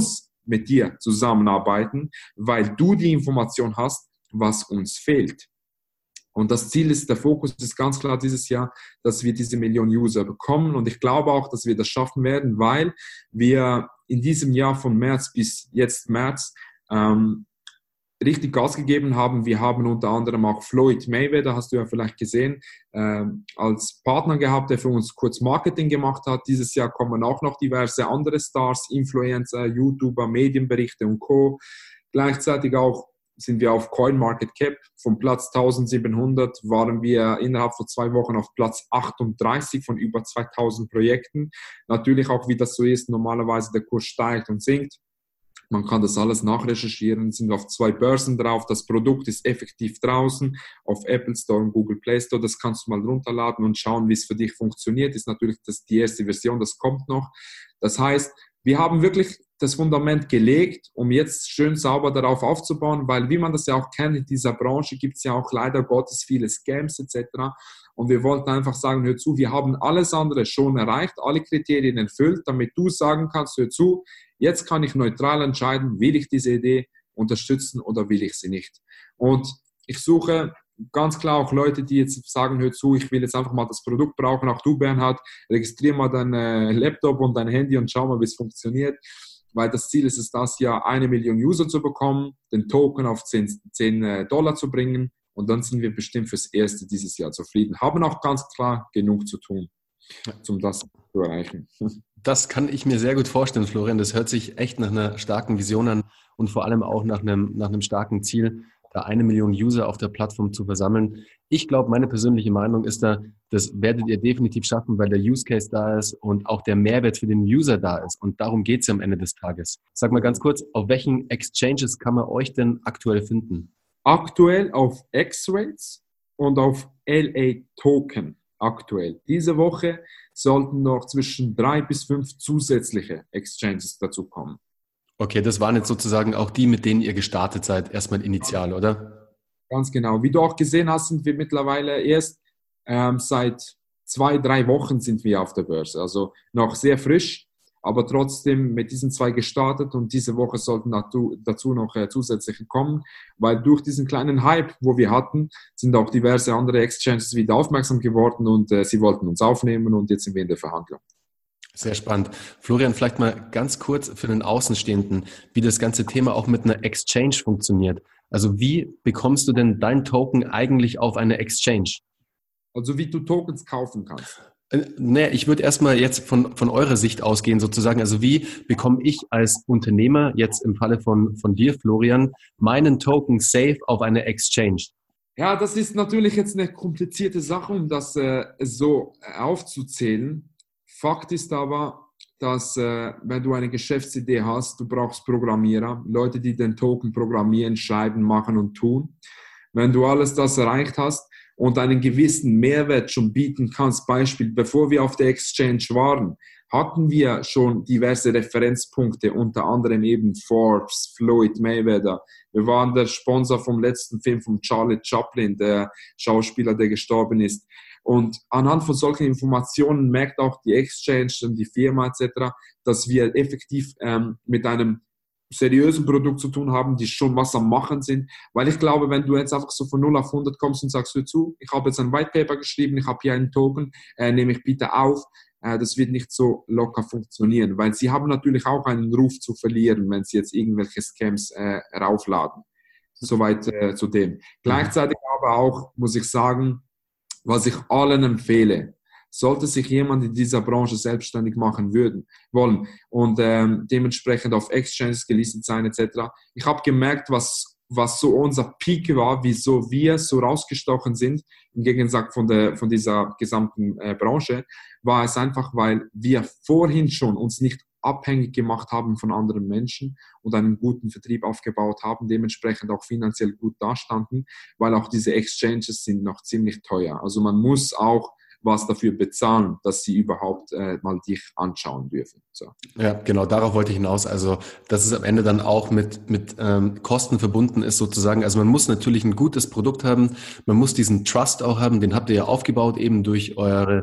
Speaker 2: mit dir zusammenarbeiten, weil du die Information hast, was uns fehlt. Und das Ziel ist, der Fokus ist ganz klar dieses Jahr, dass wir diese Million User bekommen. Und ich glaube auch, dass wir das schaffen werden, weil wir in diesem Jahr von März bis jetzt März ähm, richtig Gas gegeben haben. Wir haben unter anderem auch Floyd Mayweather, hast du ja vielleicht gesehen, äh, als Partner gehabt, der für uns kurz Marketing gemacht hat. Dieses Jahr kommen auch noch diverse andere Stars, Influencer, YouTuber, Medienberichte und Co. Gleichzeitig auch sind wir auf CoinMarketCap. Vom Platz eintausendsiebenhundert waren wir innerhalb von zwei Wochen auf Platz achtunddreißig von über zweitausend Projekten. Natürlich auch, wie das so ist, normalerweise der Kurs steigt und sinkt. Man kann das alles nachrecherchieren, sind auf zwei Börsen drauf, das Produkt ist effektiv draußen, auf Apple Store und Google Play Store, das kannst du mal runterladen und schauen, wie es für dich funktioniert. Ist natürlich das die erste Version, das kommt noch. Das heißt, wir haben wirklich das Fundament gelegt, um jetzt schön sauber darauf aufzubauen, weil wie man das ja auch kennt, in dieser Branche gibt es ja auch leider Gottes viele Scams et cetera. Und wir wollten einfach sagen, hör zu, wir haben alles andere schon erreicht, alle Kriterien erfüllt, damit du sagen kannst, hör zu, jetzt kann ich neutral entscheiden, will ich diese Idee unterstützen oder will ich sie nicht. Und ich suche ganz klar auch Leute, die jetzt sagen, hör zu, ich will jetzt einfach mal das Produkt brauchen. Auch du, Bernhard, registriere mal deinen äh, Laptop und dein Handy und schau mal, wie es funktioniert. Weil das Ziel ist es, das Jahr eine Million User zu bekommen, den Token auf zehn Dollar zu bringen und dann sind wir bestimmt fürs Erste dieses Jahr zufrieden. Haben auch ganz klar genug zu tun, um das zu erreichen.
Speaker 3: Das kann ich mir sehr gut vorstellen, Florian. Das hört sich echt nach einer starken Vision an und vor allem auch nach einem, nach einem starken Ziel, da eine Million User auf der Plattform zu versammeln. Ich glaube, meine persönliche Meinung ist da, das werdet ihr definitiv schaffen, weil der Use Case da ist und auch der Mehrwert für den User da ist. Und darum geht es ja am Ende des Tages. Sag mal ganz kurz, auf welchen Exchanges kann man euch denn aktuell finden?
Speaker 2: Aktuell auf X-Rates und auf L A Token aktuell. Diese Woche sollten noch zwischen drei bis fünf zusätzliche Exchanges dazu kommen.
Speaker 3: Okay, das waren jetzt sozusagen auch die, mit denen ihr gestartet seid, erstmal initial, oder?
Speaker 2: Ganz genau. Wie du auch gesehen hast, sind wir mittlerweile erst ähm, seit zwei, drei Wochen sind wir auf der Börse. Also noch sehr frisch, aber trotzdem mit diesen zwei gestartet und diese Woche sollten dazu, dazu noch äh, zusätzliche kommen, weil durch diesen kleinen Hype, wo wir hatten, sind auch diverse andere Exchanges wieder aufmerksam geworden und äh, sie wollten uns aufnehmen und jetzt sind wir in der Verhandlung.
Speaker 3: Sehr spannend. Florian, vielleicht mal ganz kurz für den Außenstehenden, wie das ganze Thema auch mit einer Exchange funktioniert. Also wie bekommst du denn dein Token eigentlich auf eine Exchange?
Speaker 2: Also wie du Tokens kaufen kannst.
Speaker 3: Äh, naja, ich würde erstmal jetzt von, von eurer Sicht ausgehen sozusagen. Also wie bekomme ich als Unternehmer, jetzt im Falle von, von dir, Florian, meinen Token safe auf eine Exchange?
Speaker 2: Ja, das ist natürlich jetzt eine komplizierte Sache, um das äh, so aufzuzählen. Fakt ist aber, dass äh, wenn du eine Geschäftsidee hast, du brauchst Programmierer, Leute, die den Token programmieren, schreiben, machen und tun. Wenn du alles das erreicht hast und einen gewissen Mehrwert schon bieten kannst, Beispiel, bevor wir auf der Exchange waren, hatten wir schon diverse Referenzpunkte, unter anderem eben Forbes, Floyd Mayweather. Wir waren der Sponsor vom letzten Film von Charlie Chaplin, der Schauspieler, der gestorben ist. Und anhand von solchen Informationen merkt auch die Exchange und die Firma et cetera, dass wir effektiv ähm, mit einem seriösen Produkt zu tun haben, die schon was am Machen sind. Weil ich glaube, wenn du jetzt einfach so von null auf hundert kommst und sagst, hör zu, ich habe jetzt ein White Paper geschrieben, ich habe hier einen Token, äh, nehme ich bitte auf, äh, das wird nicht so locker funktionieren. Weil sie haben natürlich auch einen Ruf zu verlieren, wenn sie jetzt irgendwelche Scams äh, raufladen. Soweit äh, zu dem. Mhm. Gleichzeitig aber auch, muss ich sagen, was ich allen empfehle, sollte sich jemand in dieser Branche selbstständig machen würden, wollen und ähm, dementsprechend auf Exchanges gelistet sein et cetera. Ich habe gemerkt, was, was so unser Peak war, wieso wir so rausgestochen sind, im Gegensatz von, der, von dieser gesamten äh, Branche, war es einfach, weil wir vorhin schon uns nicht abhängig gemacht haben von anderen Menschen und einen guten Vertrieb aufgebaut haben, dementsprechend auch finanziell gut dastanden, weil auch diese Exchanges sind noch ziemlich teuer. Also man muss auch was dafür bezahlen, dass sie überhaupt äh, mal dich anschauen dürfen. So.
Speaker 3: Ja, genau, darauf wollte ich hinaus. Also, dass es am Ende dann auch mit, mit ähm, Kosten verbunden ist sozusagen. Also man muss natürlich ein gutes Produkt haben, man muss diesen Trust auch haben, den habt ihr ja aufgebaut eben durch eure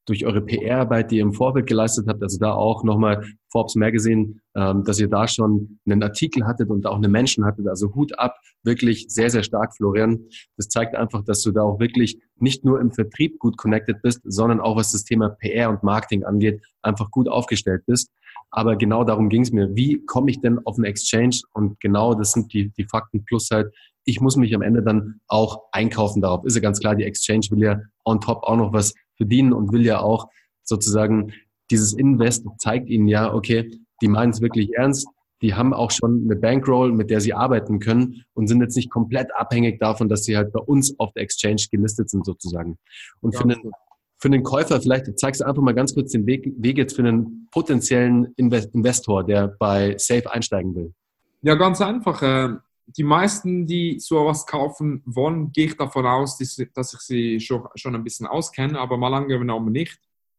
Speaker 3: durch eure P R-Arbeit, die ihr im Vorfeld geleistet habt, also da auch nochmal Forbes Magazine, ähm, dass ihr da schon einen Artikel hattet und auch einen Menschen hattet, also Hut ab, wirklich sehr, sehr stark, Florian. Das zeigt einfach, dass du da auch wirklich nicht nur im Vertrieb gut connected bist, sondern auch was das Thema P R und Marketing angeht, einfach gut aufgestellt bist. Aber genau darum ging es mir. Wie komme ich denn auf einen Exchange? Und genau das sind die, die Fakten plus halt, ich muss mich am Ende dann auch einkaufen darauf. Ist ja ganz klar, die Exchange will ja on top auch noch was verdienen und will ja auch sozusagen dieses Invest zeigt ihnen ja, okay, die meinen es wirklich ernst. Die haben auch schon eine Bankroll, mit der sie arbeiten können und sind jetzt nicht komplett abhängig davon, dass sie halt bei uns auf der Exchange gelistet sind sozusagen. Und für einen, für einen Käufer, vielleicht zeigst du einfach mal ganz kurz den Weg, Weg jetzt für einen potenziellen Investor, der bei Safe einsteigen will.
Speaker 2: Ja, ganz einfach. Die meisten, die sowas kaufen wollen, gehe ich davon aus, dass ich sie schon, schon ein bisschen auskenne, aber mal angenommen nicht.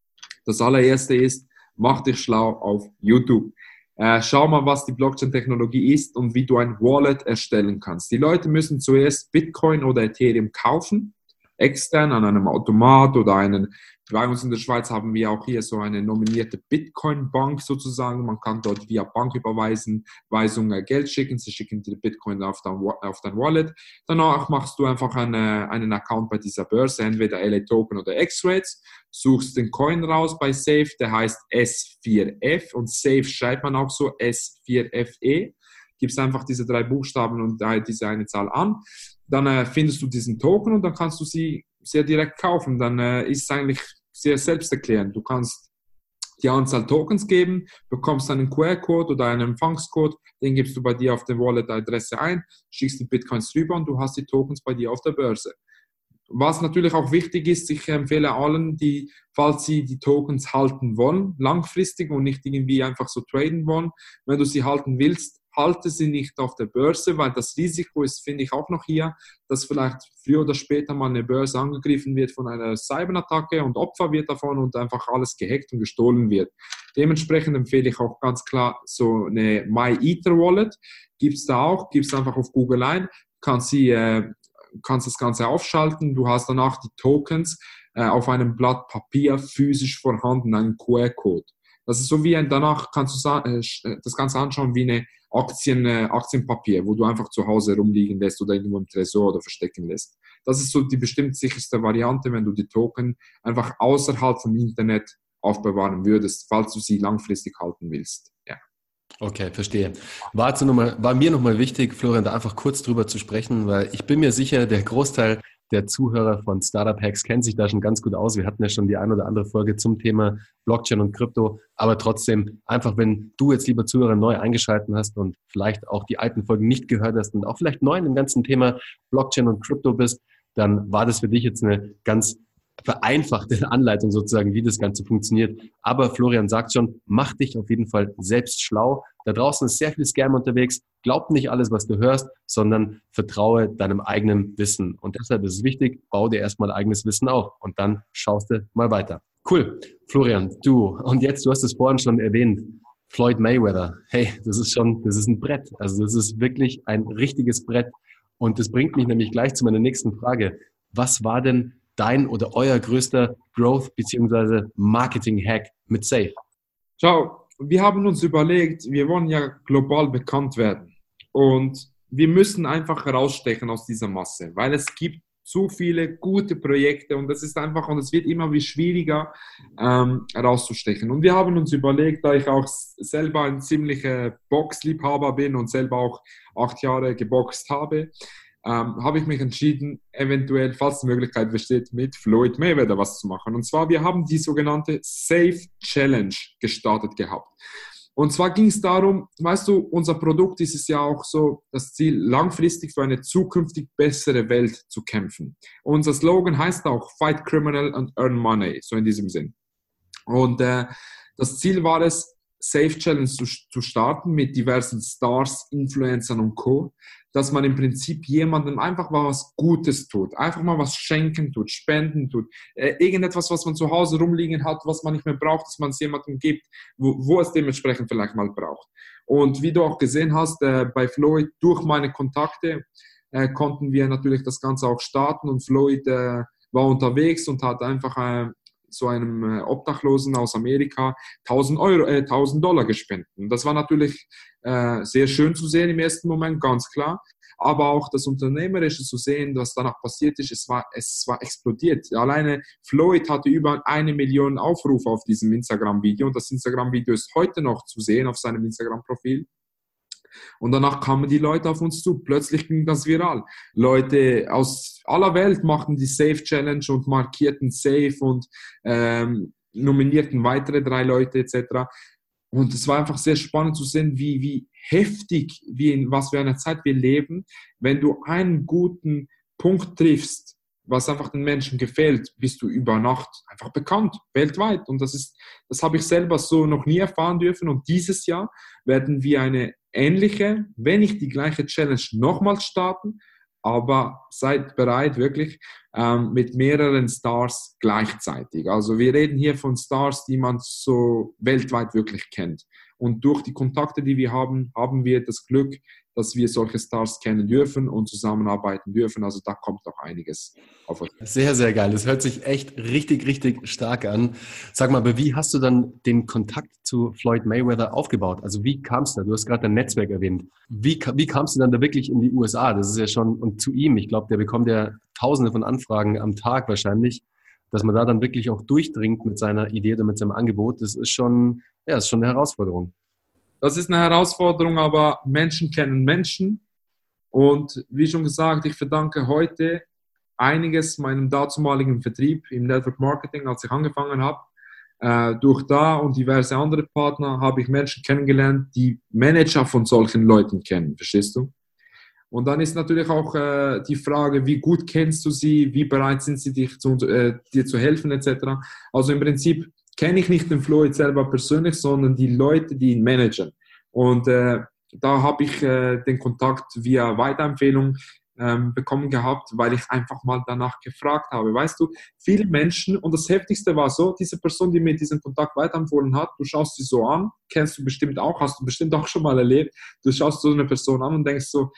Speaker 2: Das allererste ist, mach dich schlau auf YouTube. Äh, schau mal, was die Blockchain-Technologie ist und wie du ein Wallet erstellen kannst. Die Leute müssen zuerst Bitcoin oder Ethereum kaufen, extern an einem Automat oder einen, bei uns in der Schweiz haben wir auch hier so eine nominierte Bitcoin-Bank sozusagen. Man kann dort via Banküberweisung Geld schicken. Sie schicken dir Bitcoin auf dein, auf dein Wallet. Danach machst du einfach eine, einen Account bei dieser Börse, entweder L A Token oder X-Rates. Suchst den Coin raus bei Safe, der heißt S vier F und Safe schreibt man auch so S vier F E. Gibst einfach diese drei Buchstaben und diese eine Zahl an. Dann äh, findest du diesen Token und dann kannst du sie sehr direkt kaufen. Dann äh, ist es eigentlich sehr selbsterklärend. Du kannst die Anzahl Tokens geben, bekommst einen Q R-Code oder einen Empfangscode, den gibst du bei dir auf der Wallet-Adresse ein, schickst die Bitcoins rüber und du hast die Tokens bei dir auf der Börse. Was natürlich auch wichtig ist, ich empfehle allen, die, falls sie die Tokens halten wollen, langfristig und nicht irgendwie einfach so traden wollen, wenn du sie halten willst, halte sie nicht auf der Börse, weil das Risiko ist, finde ich auch noch hier, dass vielleicht früher oder später mal eine Börse angegriffen wird von einer Cyberattacke und Opfer wird davon und einfach alles gehackt und gestohlen wird. Dementsprechend empfehle ich auch ganz klar so eine MyEther-Wallet. Gibt es da auch, gibst einfach auf Google ein, kannst, sie, äh, kannst das Ganze aufschalten, du hast danach die Tokens äh, auf einem Blatt Papier physisch vorhanden, einen Q R-Code. Das ist so wie ein, danach kannst du äh, das Ganze anschauen wie eine Aktien, äh, Aktienpapier, wo du einfach zu Hause rumliegen lässt oder irgendwo im Tresor oder verstecken lässt. Das ist so die bestimmt sicherste Variante, wenn du die Token einfach außerhalb vom Internet aufbewahren würdest, falls du sie langfristig halten willst. Ja.
Speaker 3: Okay, verstehe. War, also noch mal, war mir nochmal wichtig, Florian, da einfach kurz drüber zu sprechen, weil ich bin mir sicher, der Großteil der Zuhörer von Startup Hacks kennt sich da schon ganz gut aus. Wir hatten ja schon die ein oder andere Folge zum Thema Blockchain und Krypto. Aber trotzdem, einfach wenn du jetzt, lieber Zuhörer, neu eingeschaltet hast und vielleicht auch die alten Folgen nicht gehört hast und auch vielleicht neu in dem ganzen Thema Blockchain und Krypto bist, dann war das für dich jetzt eine ganz vereinfachte Anleitung sozusagen, wie das Ganze funktioniert. Aber Florian sagt schon, mach dich auf jeden Fall selbst schlau. Da draußen ist sehr viel Scam unterwegs. Glaub nicht alles, was du hörst, sondern vertraue deinem eigenen Wissen. Und deshalb ist es wichtig, bau dir erstmal eigenes Wissen auf und dann schaust du mal weiter. Cool. Florian, du, und jetzt, du hast es vorhin schon erwähnt, Floyd Mayweather. Hey, das ist schon, das ist ein Brett. Also das ist wirklich ein richtiges Brett. Und das bringt mich nämlich gleich zu meiner nächsten Frage. Was war denn dein oder euer größter Growth- bzw. Marketing-Hack mit Safe?
Speaker 2: Schau, wir haben uns überlegt, wir wollen ja global bekannt werden und wir müssen einfach herausstechen aus dieser Masse, weil es gibt so viele gute Projekte und es ist einfach und es wird immer wie schwieriger ähm, herauszustechen. Und wir haben uns überlegt, da ich auch selber ein ziemlicher Boxliebhaber bin und selber auch acht Jahre geboxt habe, Ähm, habe ich mich entschieden, eventuell, falls die Möglichkeit besteht, mit Floyd Mayweather was zu machen. Und zwar, wir haben die sogenannte Safe Challenge gestartet gehabt. Und zwar ging es darum, weißt du, unser Produkt ist es ja auch so, das Ziel, langfristig für eine zukünftig bessere Welt zu kämpfen. Unser Slogan heißt auch Fight Criminal and Earn Money, so in diesem Sinn. Und äh, das Ziel war es, Safe Challenge zu, zu starten mit diversen Stars, Influencern und Co., dass man im Prinzip jemandem einfach mal was Gutes tut, einfach mal was schenken tut, spenden tut, äh, irgendetwas, was man zu Hause rumliegen hat, was man nicht mehr braucht, dass man es jemandem gibt, wo, wo es dementsprechend vielleicht mal braucht. Und wie du auch gesehen hast, äh, bei Floyd, durch meine Kontakte äh, konnten wir natürlich das Ganze auch starten und Floyd äh, war unterwegs und hat einfach äh, so einem äh, Obdachlosen aus Amerika tausend Euro, äh, tausend Dollar gespendet. Und das war natürlich äh, sehr schön zu sehen im ersten Moment, ganz klar. Aber auch das Unternehmerische zu sehen, was danach passiert ist, es war, es war explodiert. Alleine Floyd hatte über eine Million Aufrufe auf diesem Instagram-Video und das Instagram-Video ist heute noch zu sehen auf seinem Instagram-Profil. Und danach kamen die Leute auf uns zu. Plötzlich ging das viral. Leute aus aller Welt machten die Safe Challenge und markierten Safe und ähm, nominierten weitere drei Leute et cetera. Und es war einfach sehr spannend zu sehen, wie, wie heftig, wie in was für einer Zeit wir leben. Wenn du einen guten Punkt triffst, was einfach den Menschen gefällt, bist du über Nacht einfach bekannt, weltweit. Und das ist, das habe ich selber so noch nie erfahren dürfen. Und dieses Jahr werden wir eine ähnliche, wenn nicht die gleiche Challenge nochmals starten, aber seid bereit wirklich ähm, mit mehreren Stars gleichzeitig. Also wir reden hier von Stars, die man so weltweit wirklich kennt. Und durch die Kontakte, die wir haben, haben wir das Glück, dass wir solche Stars kennen dürfen und zusammenarbeiten dürfen. Also da kommt noch einiges auf euch.
Speaker 3: Sehr, sehr geil. Das hört sich echt richtig, richtig stark an. Sag mal, aber wie hast du dann den Kontakt zu Floyd Mayweather aufgebaut? Also wie kam es da? Du hast gerade dein Netzwerk erwähnt. Wie, wie kamst du dann da wirklich in die U S A? Das ist ja schon, und zu ihm, ich glaube, der bekommt ja tausende von Anfragen am Tag wahrscheinlich, dass man da dann wirklich auch durchdringt mit seiner Idee oder mit seinem Angebot. Das ist schon, ja, das ist schon eine Herausforderung.
Speaker 2: Das ist eine Herausforderung, aber Menschen kennen Menschen. Und wie schon gesagt, ich verdanke heute einiges meinem dazumaligen Vertrieb im Network Marketing, als ich angefangen habe. Äh, durch da und diverse andere Partner habe ich Menschen kennengelernt, die Manager von solchen Leuten kennen. Verstehst du? Und dann ist natürlich auch äh, die Frage, wie gut kennst du sie, wie bereit sind sie, dich zu, äh, dir zu helfen et cetera. Also im Prinzip kenne ich nicht den Floyd selber persönlich, sondern die Leute, die ihn managen. Und äh, da habe ich äh, den Kontakt via Weiterempfehlung ähm, bekommen gehabt, weil ich einfach mal danach gefragt habe. Weißt du, viele Menschen, und das Heftigste war so, diese Person, die mir diesen Kontakt weiterempfohlen hat, du schaust sie so an, kennst du bestimmt auch, hast du bestimmt auch schon mal erlebt, du schaust so eine Person an und denkst so,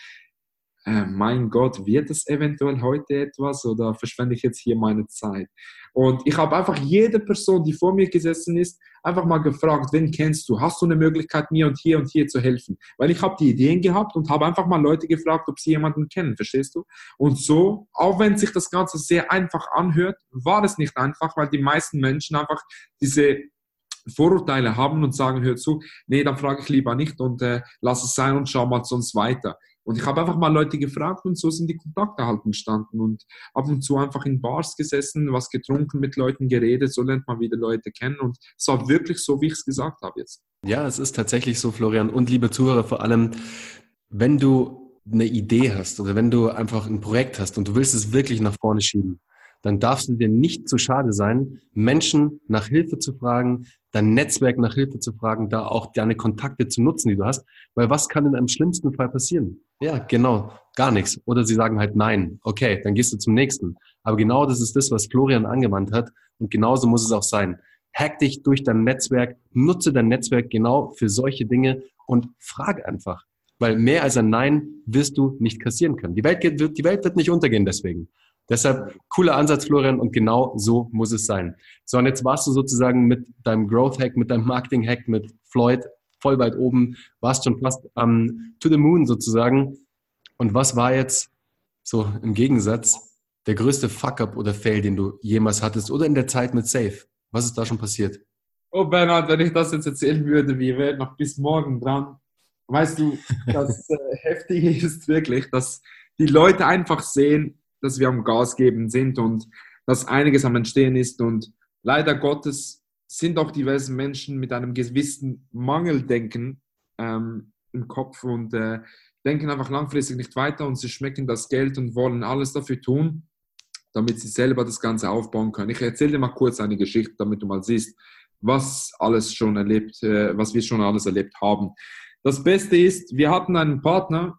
Speaker 2: Äh, mein Gott, wird es eventuell heute etwas oder verschwende ich jetzt hier meine Zeit? Und ich habe einfach jede Person, die vor mir gesessen ist, einfach mal gefragt, wen kennst du? Hast du eine Möglichkeit, mir und hier und hier zu helfen? Weil ich habe die Ideen gehabt und habe einfach mal Leute gefragt, ob sie jemanden kennen, verstehst du? Und so, auch wenn sich das Ganze sehr einfach anhört, war es nicht einfach, weil die meisten Menschen einfach diese Vorurteile haben und sagen, hör zu, nee, dann frage ich lieber nicht und äh, lass es sein und schau mal sonst weiter. Und ich habe einfach mal Leute gefragt und so sind die Kontakte halt entstanden und ab und zu einfach in Bars gesessen, was getrunken, mit Leuten geredet, so lernt man wieder Leute kennen und es war wirklich so, wie ich es gesagt habe jetzt.
Speaker 3: Ja, es ist tatsächlich so, Florian, und liebe Zuhörer, vor allem, wenn du eine Idee hast oder wenn du einfach ein Projekt hast und du willst es wirklich nach vorne schieben, dann darfst du dir nicht zu schade sein, Menschen nach Hilfe zu fragen, dein Netzwerk nach Hilfe zu fragen, da auch deine Kontakte zu nutzen, die du hast. Weil was kann in einem schlimmsten Fall passieren? Ja, genau, gar nichts. Oder sie sagen halt nein. Okay, dann gehst du zum nächsten. Aber genau das ist das, was Florian angewandt hat. Und genauso muss es auch sein. Hack dich durch dein Netzwerk, nutze dein Netzwerk genau für solche Dinge und frag einfach. Weil mehr als ein Nein wirst du nicht kassieren können. Die Welt, geht, die Welt wird nicht untergehen deswegen. Deshalb cooler Ansatz, Florian, und genau so muss es sein. So, und jetzt warst du sozusagen mit deinem Growth-Hack, mit deinem Marketing-Hack, mit Floyd voll weit oben, warst schon fast um, to the moon sozusagen. Und was war jetzt so im Gegensatz der größte Fuck-up oder Fail, den du jemals hattest oder in der Zeit mit Safe? Was ist da schon passiert?
Speaker 2: Oh Bernhard, wenn ich das jetzt erzählen würde, wir wären noch bis morgen dran. Weißt du, das äh, Heftige ist wirklich, dass die Leute einfach sehen, dass wir am Gas geben sind und dass einiges am Entstehen ist. Und leider Gottes sind auch diverse Menschen mit einem gewissen Mangeldenken ähm, im Kopf und äh, denken einfach langfristig nicht weiter und sie schmecken das Geld und wollen alles dafür tun, damit sie selber das Ganze aufbauen können. Ich erzähle dir mal kurz eine Geschichte, damit du mal siehst, was alles schon erlebt, äh, was wir schon alles erlebt haben. Das Beste ist, wir hatten einen Partner,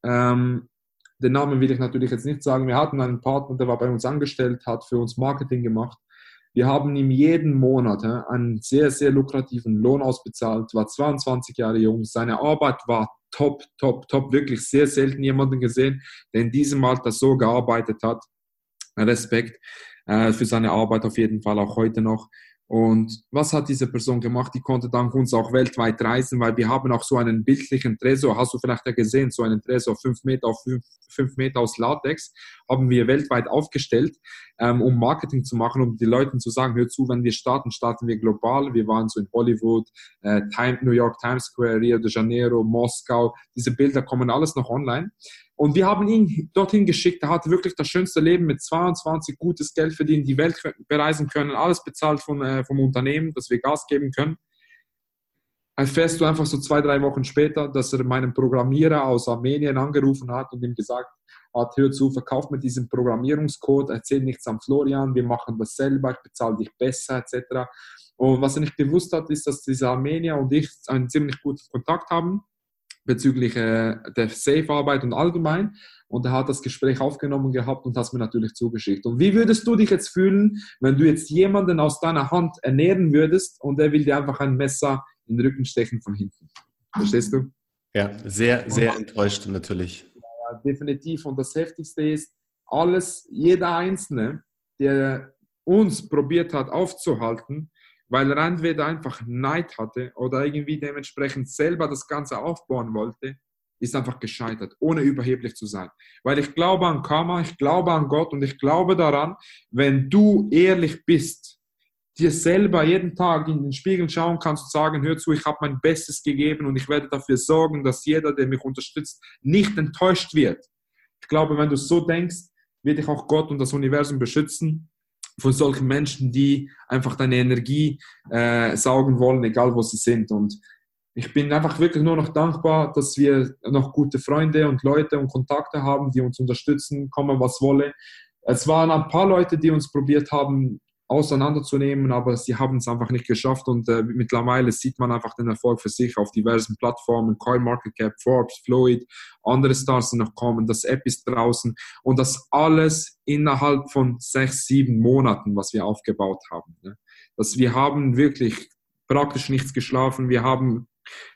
Speaker 2: ähm, den Namen will ich natürlich jetzt nicht sagen. Wir hatten einen Partner, der war bei uns angestellt, hat für uns Marketing gemacht. Wir haben ihm jeden Monat äh, einen sehr, sehr lukrativen Lohn ausbezahlt, war zweiundzwanzig Jahre jung. Seine Arbeit war top, top, top. Wirklich sehr selten jemanden gesehen, der in diesem Alter so gearbeitet hat. Respekt. äh, für seine Arbeit auf jeden Fall, auch heute noch. Und was hat diese Person gemacht? Die konnte dank uns auch weltweit reisen, weil wir haben auch so einen bildlichen Tresor, hast du vielleicht ja gesehen, so einen Tresor, fünf Meter auf fünf, fünf Meter aus Latex, haben wir weltweit aufgestellt, ähm, um Marketing zu machen, um den Leuten zu sagen, hör zu, wenn wir starten, starten wir global. Wir waren so in Hollywood, äh, Time, New York, Times Square, Rio de Janeiro, Moskau. Diese Bilder kommen alles noch online. Und wir haben ihn dorthin geschickt. Er hatte wirklich das schönste Leben mit zweiundzwanzig, gutes Geld verdient, die Welt bereisen können, alles bezahlt von, äh, vom Unternehmen, dass wir Gas geben können. Erfährst du einfach so zwei, drei Wochen später, dass er meinen Programmierer aus Armenien angerufen hat und ihm gesagt hat, hör zu, verkauf mir diesen Programmierungscode, erzähl nichts an Florian, wir machen das selber, ich bezahle dich besser, et cetera. Und was er nicht gewusst hat, ist, dass dieser Armenier und ich einen ziemlich guten Kontakt haben bezüglich äh, der Safe-Arbeit und allgemein. Und er hat das Gespräch aufgenommen gehabt und hat es mir natürlich zugeschickt. Und wie würdest du dich jetzt fühlen, wenn du jetzt jemanden aus deiner Hand ernähren würdest und er will dir einfach ein Messer in den Rücken stechen von hinten? Verstehst du?
Speaker 3: Ja, sehr, sehr enttäuscht natürlich.
Speaker 2: Ja, definitiv. Und das Heftigste ist, alles, jeder Einzelne, der uns probiert hat aufzuhalten, weil er entweder einfach Neid hatte oder irgendwie dementsprechend selber das Ganze aufbauen wollte, ist einfach gescheitert, ohne überheblich zu sein. Weil ich glaube an Karma, ich glaube an Gott und ich glaube daran, wenn du ehrlich bist, dir selber jeden Tag in den Spiegel schauen kannst und sagen, hör zu, ich habe mein Bestes gegeben und ich werde dafür sorgen, dass jeder, der mich unterstützt, nicht enttäuscht wird. Ich glaube, wenn du so denkst, wird dich auch Gott und das Universum beschützen von solchen Menschen, die einfach deine Energie äh, saugen wollen, egal wo sie sind. Und ich bin einfach wirklich nur noch dankbar, dass wir noch gute Freunde und Leute und Kontakte haben, die uns unterstützen, kommen was wolle. Es waren ein paar Leute, die uns probiert haben, auseinanderzunehmen, aber sie haben es einfach nicht geschafft und äh, mittlerweile sieht man einfach den Erfolg für sich auf diversen Plattformen, CoinMarketCap, Forbes, Floyd, andere Stars sind noch kommen, das App ist draußen und das alles innerhalb von sechs, sieben Monaten, was wir aufgebaut haben. Ne? Dass wir haben wirklich praktisch nichts geschlafen, wir haben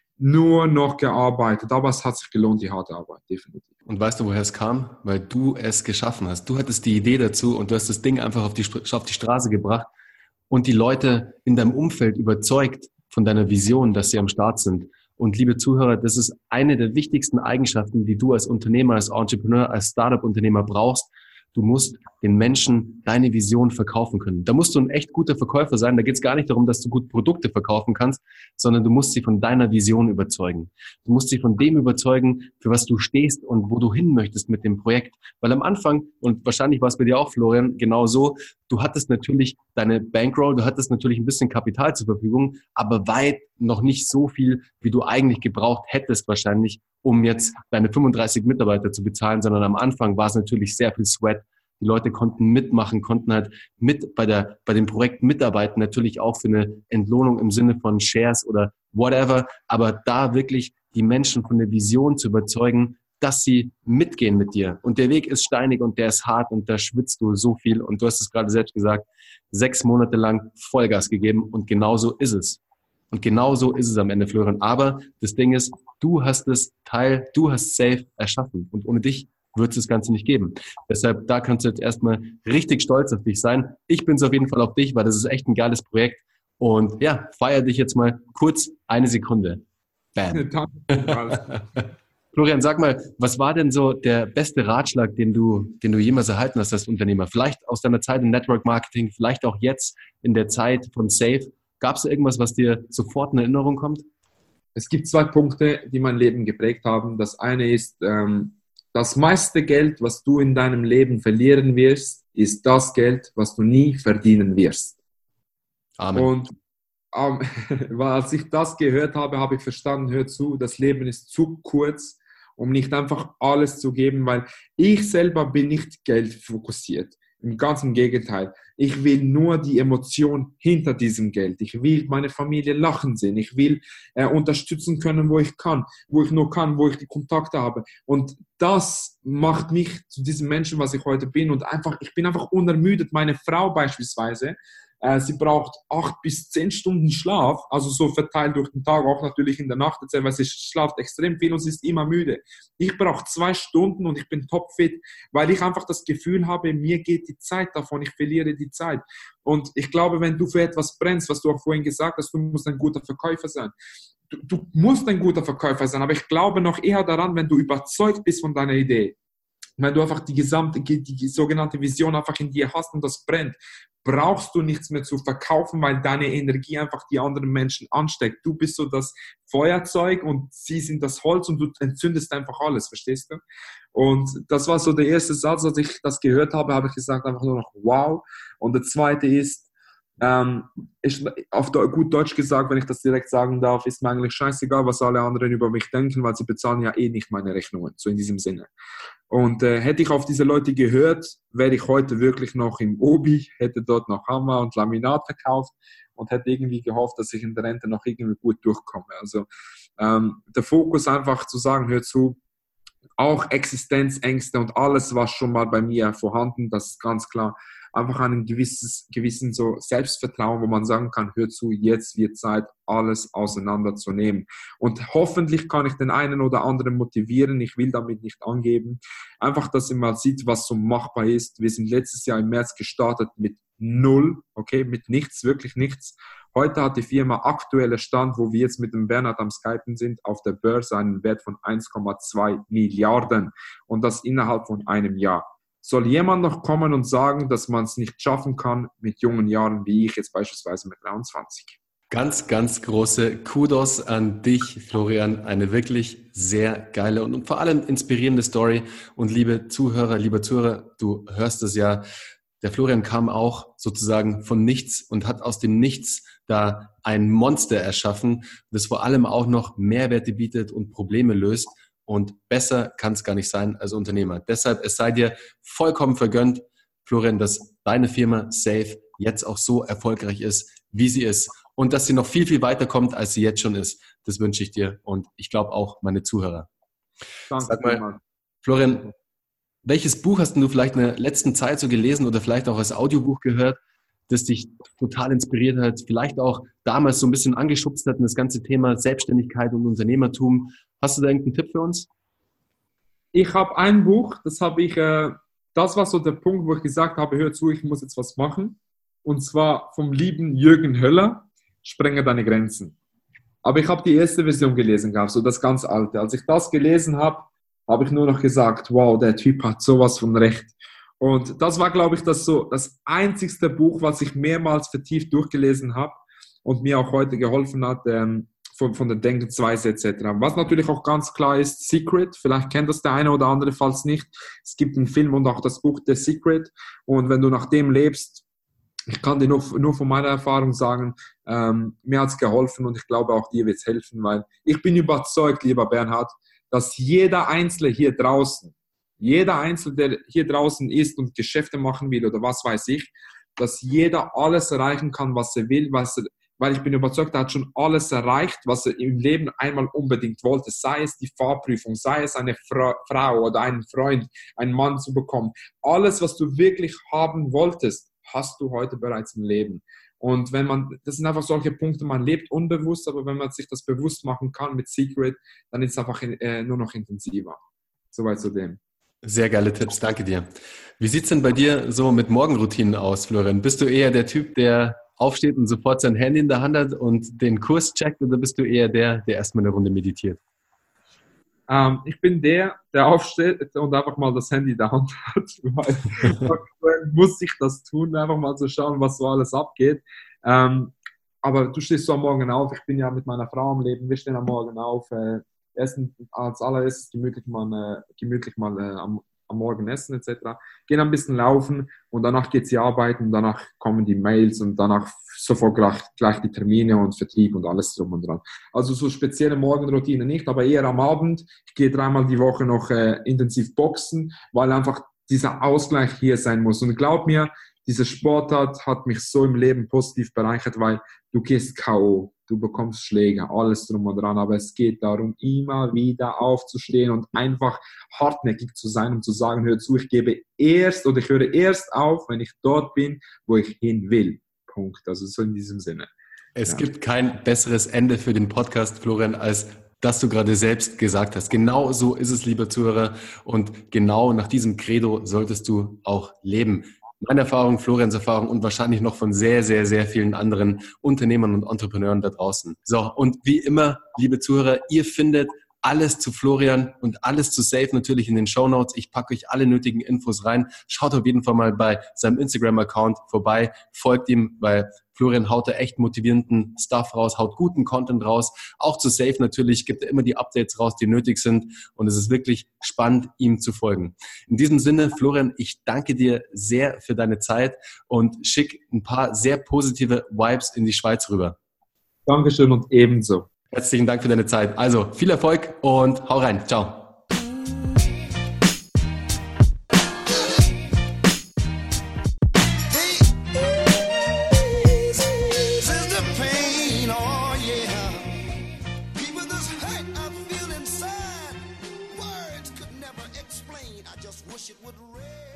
Speaker 2: nur noch gearbeitet, aber es hat sich gelohnt, die harte Arbeit, definitiv.
Speaker 3: Und weißt du, woher es kam? Weil du es geschaffen hast. Du hattest die Idee dazu und du hast das Ding einfach auf die, auf die Straße gebracht und die Leute in deinem Umfeld überzeugt von deiner Vision, dass sie am Start sind. Und liebe Zuhörer, das ist eine der wichtigsten Eigenschaften, die du als Unternehmer, als Entrepreneur, als Startup-Unternehmer brauchst. Du musst den Menschen deine Vision verkaufen können. Da musst du ein echt guter Verkäufer sein. Da geht es gar nicht darum, dass du gut Produkte verkaufen kannst, sondern du musst sie von deiner Vision überzeugen. Du musst sie von dem überzeugen, für was du stehst und wo du hin möchtest mit dem Projekt. Weil am Anfang, und wahrscheinlich war es bei dir auch, Florian, genau so, du hattest natürlich deine Bankroll, du hattest natürlich ein bisschen Kapital zur Verfügung, aber weit noch nicht so viel, wie du eigentlich gebraucht hättest wahrscheinlich, um jetzt deine fünfunddreißig Mitarbeiter zu bezahlen, sondern am Anfang war es natürlich sehr viel Sweat. Die Leute konnten mitmachen, konnten halt mit bei der bei dem Projekt mitarbeiten, natürlich auch für eine Entlohnung im Sinne von Shares oder whatever, aber da wirklich die Menschen von der Vision zu überzeugen, dass sie mitgehen mit dir. Und der Weg ist steinig und der ist hart und da schwitzt du so viel und du hast es gerade selbst gesagt, sechs Monate lang Vollgas gegeben und genauso ist es. Und genau so ist es am Ende, Florian. Aber das Ding ist, du hast das Teil, du hast Safe erschaffen. Und ohne dich wird es das Ganze nicht geben. Deshalb, da kannst du jetzt erstmal richtig stolz auf dich sein. Ich bin es auf jeden Fall auf dich, weil das ist echt ein geiles Projekt. Und ja, feier dich jetzt mal kurz eine Sekunde. Bam. Florian, sag mal, was war denn so der beste Ratschlag, den du, den du jemals erhalten hast als Unternehmer? Vielleicht aus deiner Zeit im Network Marketing, vielleicht auch jetzt in der Zeit von Safe. Gab es irgendwas, was dir sofort in Erinnerung kommt?
Speaker 2: Es gibt zwei Punkte, die mein Leben geprägt haben. Das eine ist, ähm, das meiste Geld, was du in deinem Leben verlieren wirst, ist das Geld, was du nie verdienen wirst.
Speaker 3: Amen.
Speaker 2: Und ähm, als ich das gehört habe, habe ich verstanden, hör zu, das Leben ist zu kurz, um nicht einfach alles zu geben, weil ich selber bin nicht geldfokussiert. Im ganzen Gegenteil. Ich will nur die Emotion hinter diesem Geld. Ich will meine Familie lachen sehen. Ich will äh, unterstützen können, wo ich kann, wo ich nur kann, wo ich die Kontakte habe. Und das macht mich zu diesem Menschen, was ich heute bin. Und einfach, ich bin einfach unermüdet. Meine Frau beispielsweise, Äh, sie braucht acht bis zehn Stunden Schlaf, also so verteilt durch den Tag, auch natürlich in der Nacht, weil sie schlaft extrem viel und sie ist immer müde. Ich brauche zwei Stunden und ich bin topfit, weil ich einfach das Gefühl habe, mir geht die Zeit davon, ich verliere die Zeit. Und ich glaube, wenn du für etwas brennst, was du auch vorhin gesagt hast, du musst ein guter Verkäufer sein. Du, du musst ein guter Verkäufer sein, aber ich glaube noch eher daran, wenn du überzeugt bist von deiner Idee, wenn du einfach die gesamte, die, die sogenannte Vision einfach in dir hast und das brennt, brauchst du nichts mehr zu verkaufen, weil deine Energie einfach die anderen Menschen ansteckt. Du bist so das Feuerzeug und sie sind das Holz und du entzündest einfach alles, verstehst du? Und das war so der erste Satz, als ich das gehört habe, habe ich gesagt einfach nur noch wow. Und der zweite ist, Ähm, ich, auf gut Deutsch gesagt, wenn ich das direkt sagen darf, ist mir eigentlich scheißegal, was alle anderen über mich denken, weil sie bezahlen ja eh nicht meine Rechnungen, so in diesem Sinne. Und äh, hätte ich auf diese Leute gehört, wäre ich heute wirklich noch im Obi, hätte dort noch Hammer und Laminat verkauft und hätte irgendwie gehofft, dass ich in der Rente noch irgendwie gut durchkomme. Also ähm, der Fokus einfach zu sagen, hör zu, auch Existenzängste und alles, was schon mal bei mir vorhanden, das ist ganz klar, einfach einen gewisses, gewissen so Selbstvertrauen, wo man sagen kann, hör zu, jetzt wird Zeit, alles auseinanderzunehmen. Und hoffentlich kann ich den einen oder anderen motivieren, ich will damit nicht angeben, einfach, dass ihr mal sieht, was so machbar ist. Wir sind letztes Jahr im März gestartet mit null, okay, mit nichts, wirklich nichts. Heute hat die Firma aktueller Stand, wo wir jetzt mit dem Bernhard am Skypen sind, auf der Börse einen Wert von eins Komma zwei Milliarden und das innerhalb von einem Jahr. Soll jemand noch kommen und sagen, dass man es nicht schaffen kann mit jungen Jahren, wie ich jetzt beispielsweise mit dreiundzwanzig?
Speaker 3: Ganz, ganz große Kudos an dich, Florian. Eine wirklich sehr geile und vor allem inspirierende Story. Und liebe Zuhörer, lieber Zuhörer, du hörst es ja, der Florian kam auch sozusagen von nichts und hat aus dem Nichts da ein Monster erschaffen, das vor allem auch noch Mehrwerte bietet und Probleme löst. Und besser kann es gar nicht sein als Unternehmer. Deshalb, es sei dir vollkommen vergönnt, Florian, dass deine Firma Safe jetzt auch so erfolgreich ist, wie sie ist. Und dass sie noch viel, viel weiter kommt, als sie jetzt schon ist. Das wünsche ich dir und ich glaube auch meine Zuhörer.
Speaker 2: Danke.
Speaker 3: Sag mal, Florian, welches Buch hast du vielleicht in der letzten Zeit so gelesen oder vielleicht auch als Audiobuch gehört, das dich total inspiriert hat, vielleicht auch damals so ein bisschen angeschubst hat in das ganze Thema Selbstständigkeit und Unternehmertum? Hast du da irgendeinen Tipp für uns?
Speaker 2: Ich habe ein Buch, das habe ich, äh, das war so der Punkt, wo ich gesagt habe, hör zu, ich muss jetzt was machen. Und zwar vom lieben Jürgen Höller, Sprenge deine Grenzen. Aber ich habe die erste Version gelesen gehabt, so das ganz alte. Als ich das gelesen habe, habe ich nur noch gesagt, wow, der Typ hat sowas von recht. Und das war, glaube ich, das, so, das einzigste Buch, was ich mehrmals vertieft durchgelesen habe und mir auch heute geholfen hat, ähm, von, von der Denkensweise et cetera. Was natürlich auch ganz klar ist, Secret, vielleicht kennt das der eine oder andere, falls nicht. Es gibt einen Film und auch das Buch The Secret und wenn du nach dem lebst, ich kann dir nur, nur von meiner Erfahrung sagen, ähm, mir hat es geholfen und ich glaube auch dir wird es helfen, weil ich bin überzeugt, lieber Bernhard, dass jeder Einzelne hier draußen, jeder Einzelne, der hier draußen ist und Geschäfte machen will oder was weiß ich, dass jeder alles erreichen kann, was er will, was er, weil ich bin überzeugt, er hat schon alles erreicht, was er im Leben einmal unbedingt wollte, sei es die Fahrprüfung, sei es eine Fra- Frau oder einen Freund, einen Mann zu bekommen. Alles, was du wirklich haben wolltest, hast du heute bereits im Leben. Und wenn man, das sind einfach solche Punkte, man lebt unbewusst, aber wenn man sich das bewusst machen kann mit Secret, dann ist es einfach äh, nur noch intensiver. Soweit zu dem.
Speaker 3: Sehr geile Tipps, danke dir. Wie sieht es denn bei dir so mit Morgenroutinen aus, Florian? Bist du eher der Typ, der aufsteht und sofort sein Handy in der Hand hat und den Kurs checkt, oder bist du eher der, der erstmal eine Runde meditiert?
Speaker 2: Ähm, ich bin der, der aufsteht und einfach mal das Handy in der Hand hat, weil muss ich das tun, einfach mal zu schauen, was so alles abgeht. Ähm, aber du stehst so am Morgen auf, ich bin ja mit meiner Frau am Leben, wir stehen am Morgen auf, äh, essen als allererstes gemütlich mal, äh, gemütlich mal äh, am, am Morgen essen et cetera. Gehen ein bisschen laufen und danach geht sie arbeiten und danach kommen die Mails und danach sofort gleich, gleich die Termine und Vertrieb und alles drum und dran. Also so spezielle Morgenroutine nicht, aber eher am Abend. Ich gehe dreimal die Woche noch äh, intensiv boxen, weil einfach dieser Ausgleich hier sein muss. Und glaub mir, diese Sportart hat mich so im Leben positiv bereichert, weil du gehst K O, du bekommst Schläge, alles drum und dran, aber es geht darum, immer wieder aufzustehen und einfach hartnäckig zu sein und zu sagen, hör zu, ich gebe erst oder ich höre erst auf, wenn ich dort bin, wo ich hin will. Punkt. Also so in diesem Sinne.
Speaker 3: Es
Speaker 2: ja.
Speaker 3: gibt kein besseres Ende für den Podcast, Florian, als das du gerade selbst gesagt hast. Genau so ist es, lieber Zuhörer. Und genau nach diesem Credo solltest du auch leben. Meine Erfahrung, Florians Erfahrung und wahrscheinlich noch von sehr, sehr, sehr vielen anderen Unternehmern und Entrepreneuren da draußen. So, und wie immer, liebe Zuhörer, ihr findet alles zu Florian und alles zu Safe natürlich in den Shownotes. Ich packe euch alle nötigen Infos rein. Schaut auf jeden Fall mal bei seinem Instagram-Account vorbei. Folgt ihm, weil Florian haut da echt motivierenden Stuff raus, haut guten Content raus. Auch zu Safe natürlich, gibt er immer die Updates raus, die nötig sind. Und es ist wirklich spannend, ihm zu folgen. In diesem Sinne, Florian, ich danke dir sehr für deine Zeit und schick ein paar sehr positive Vibes in die Schweiz rüber.
Speaker 2: Dankeschön und ebenso.
Speaker 3: Herzlichen Dank für deine Zeit. Also viel Erfolg und hau rein. Ciao.
Speaker 4: Wish it would rain.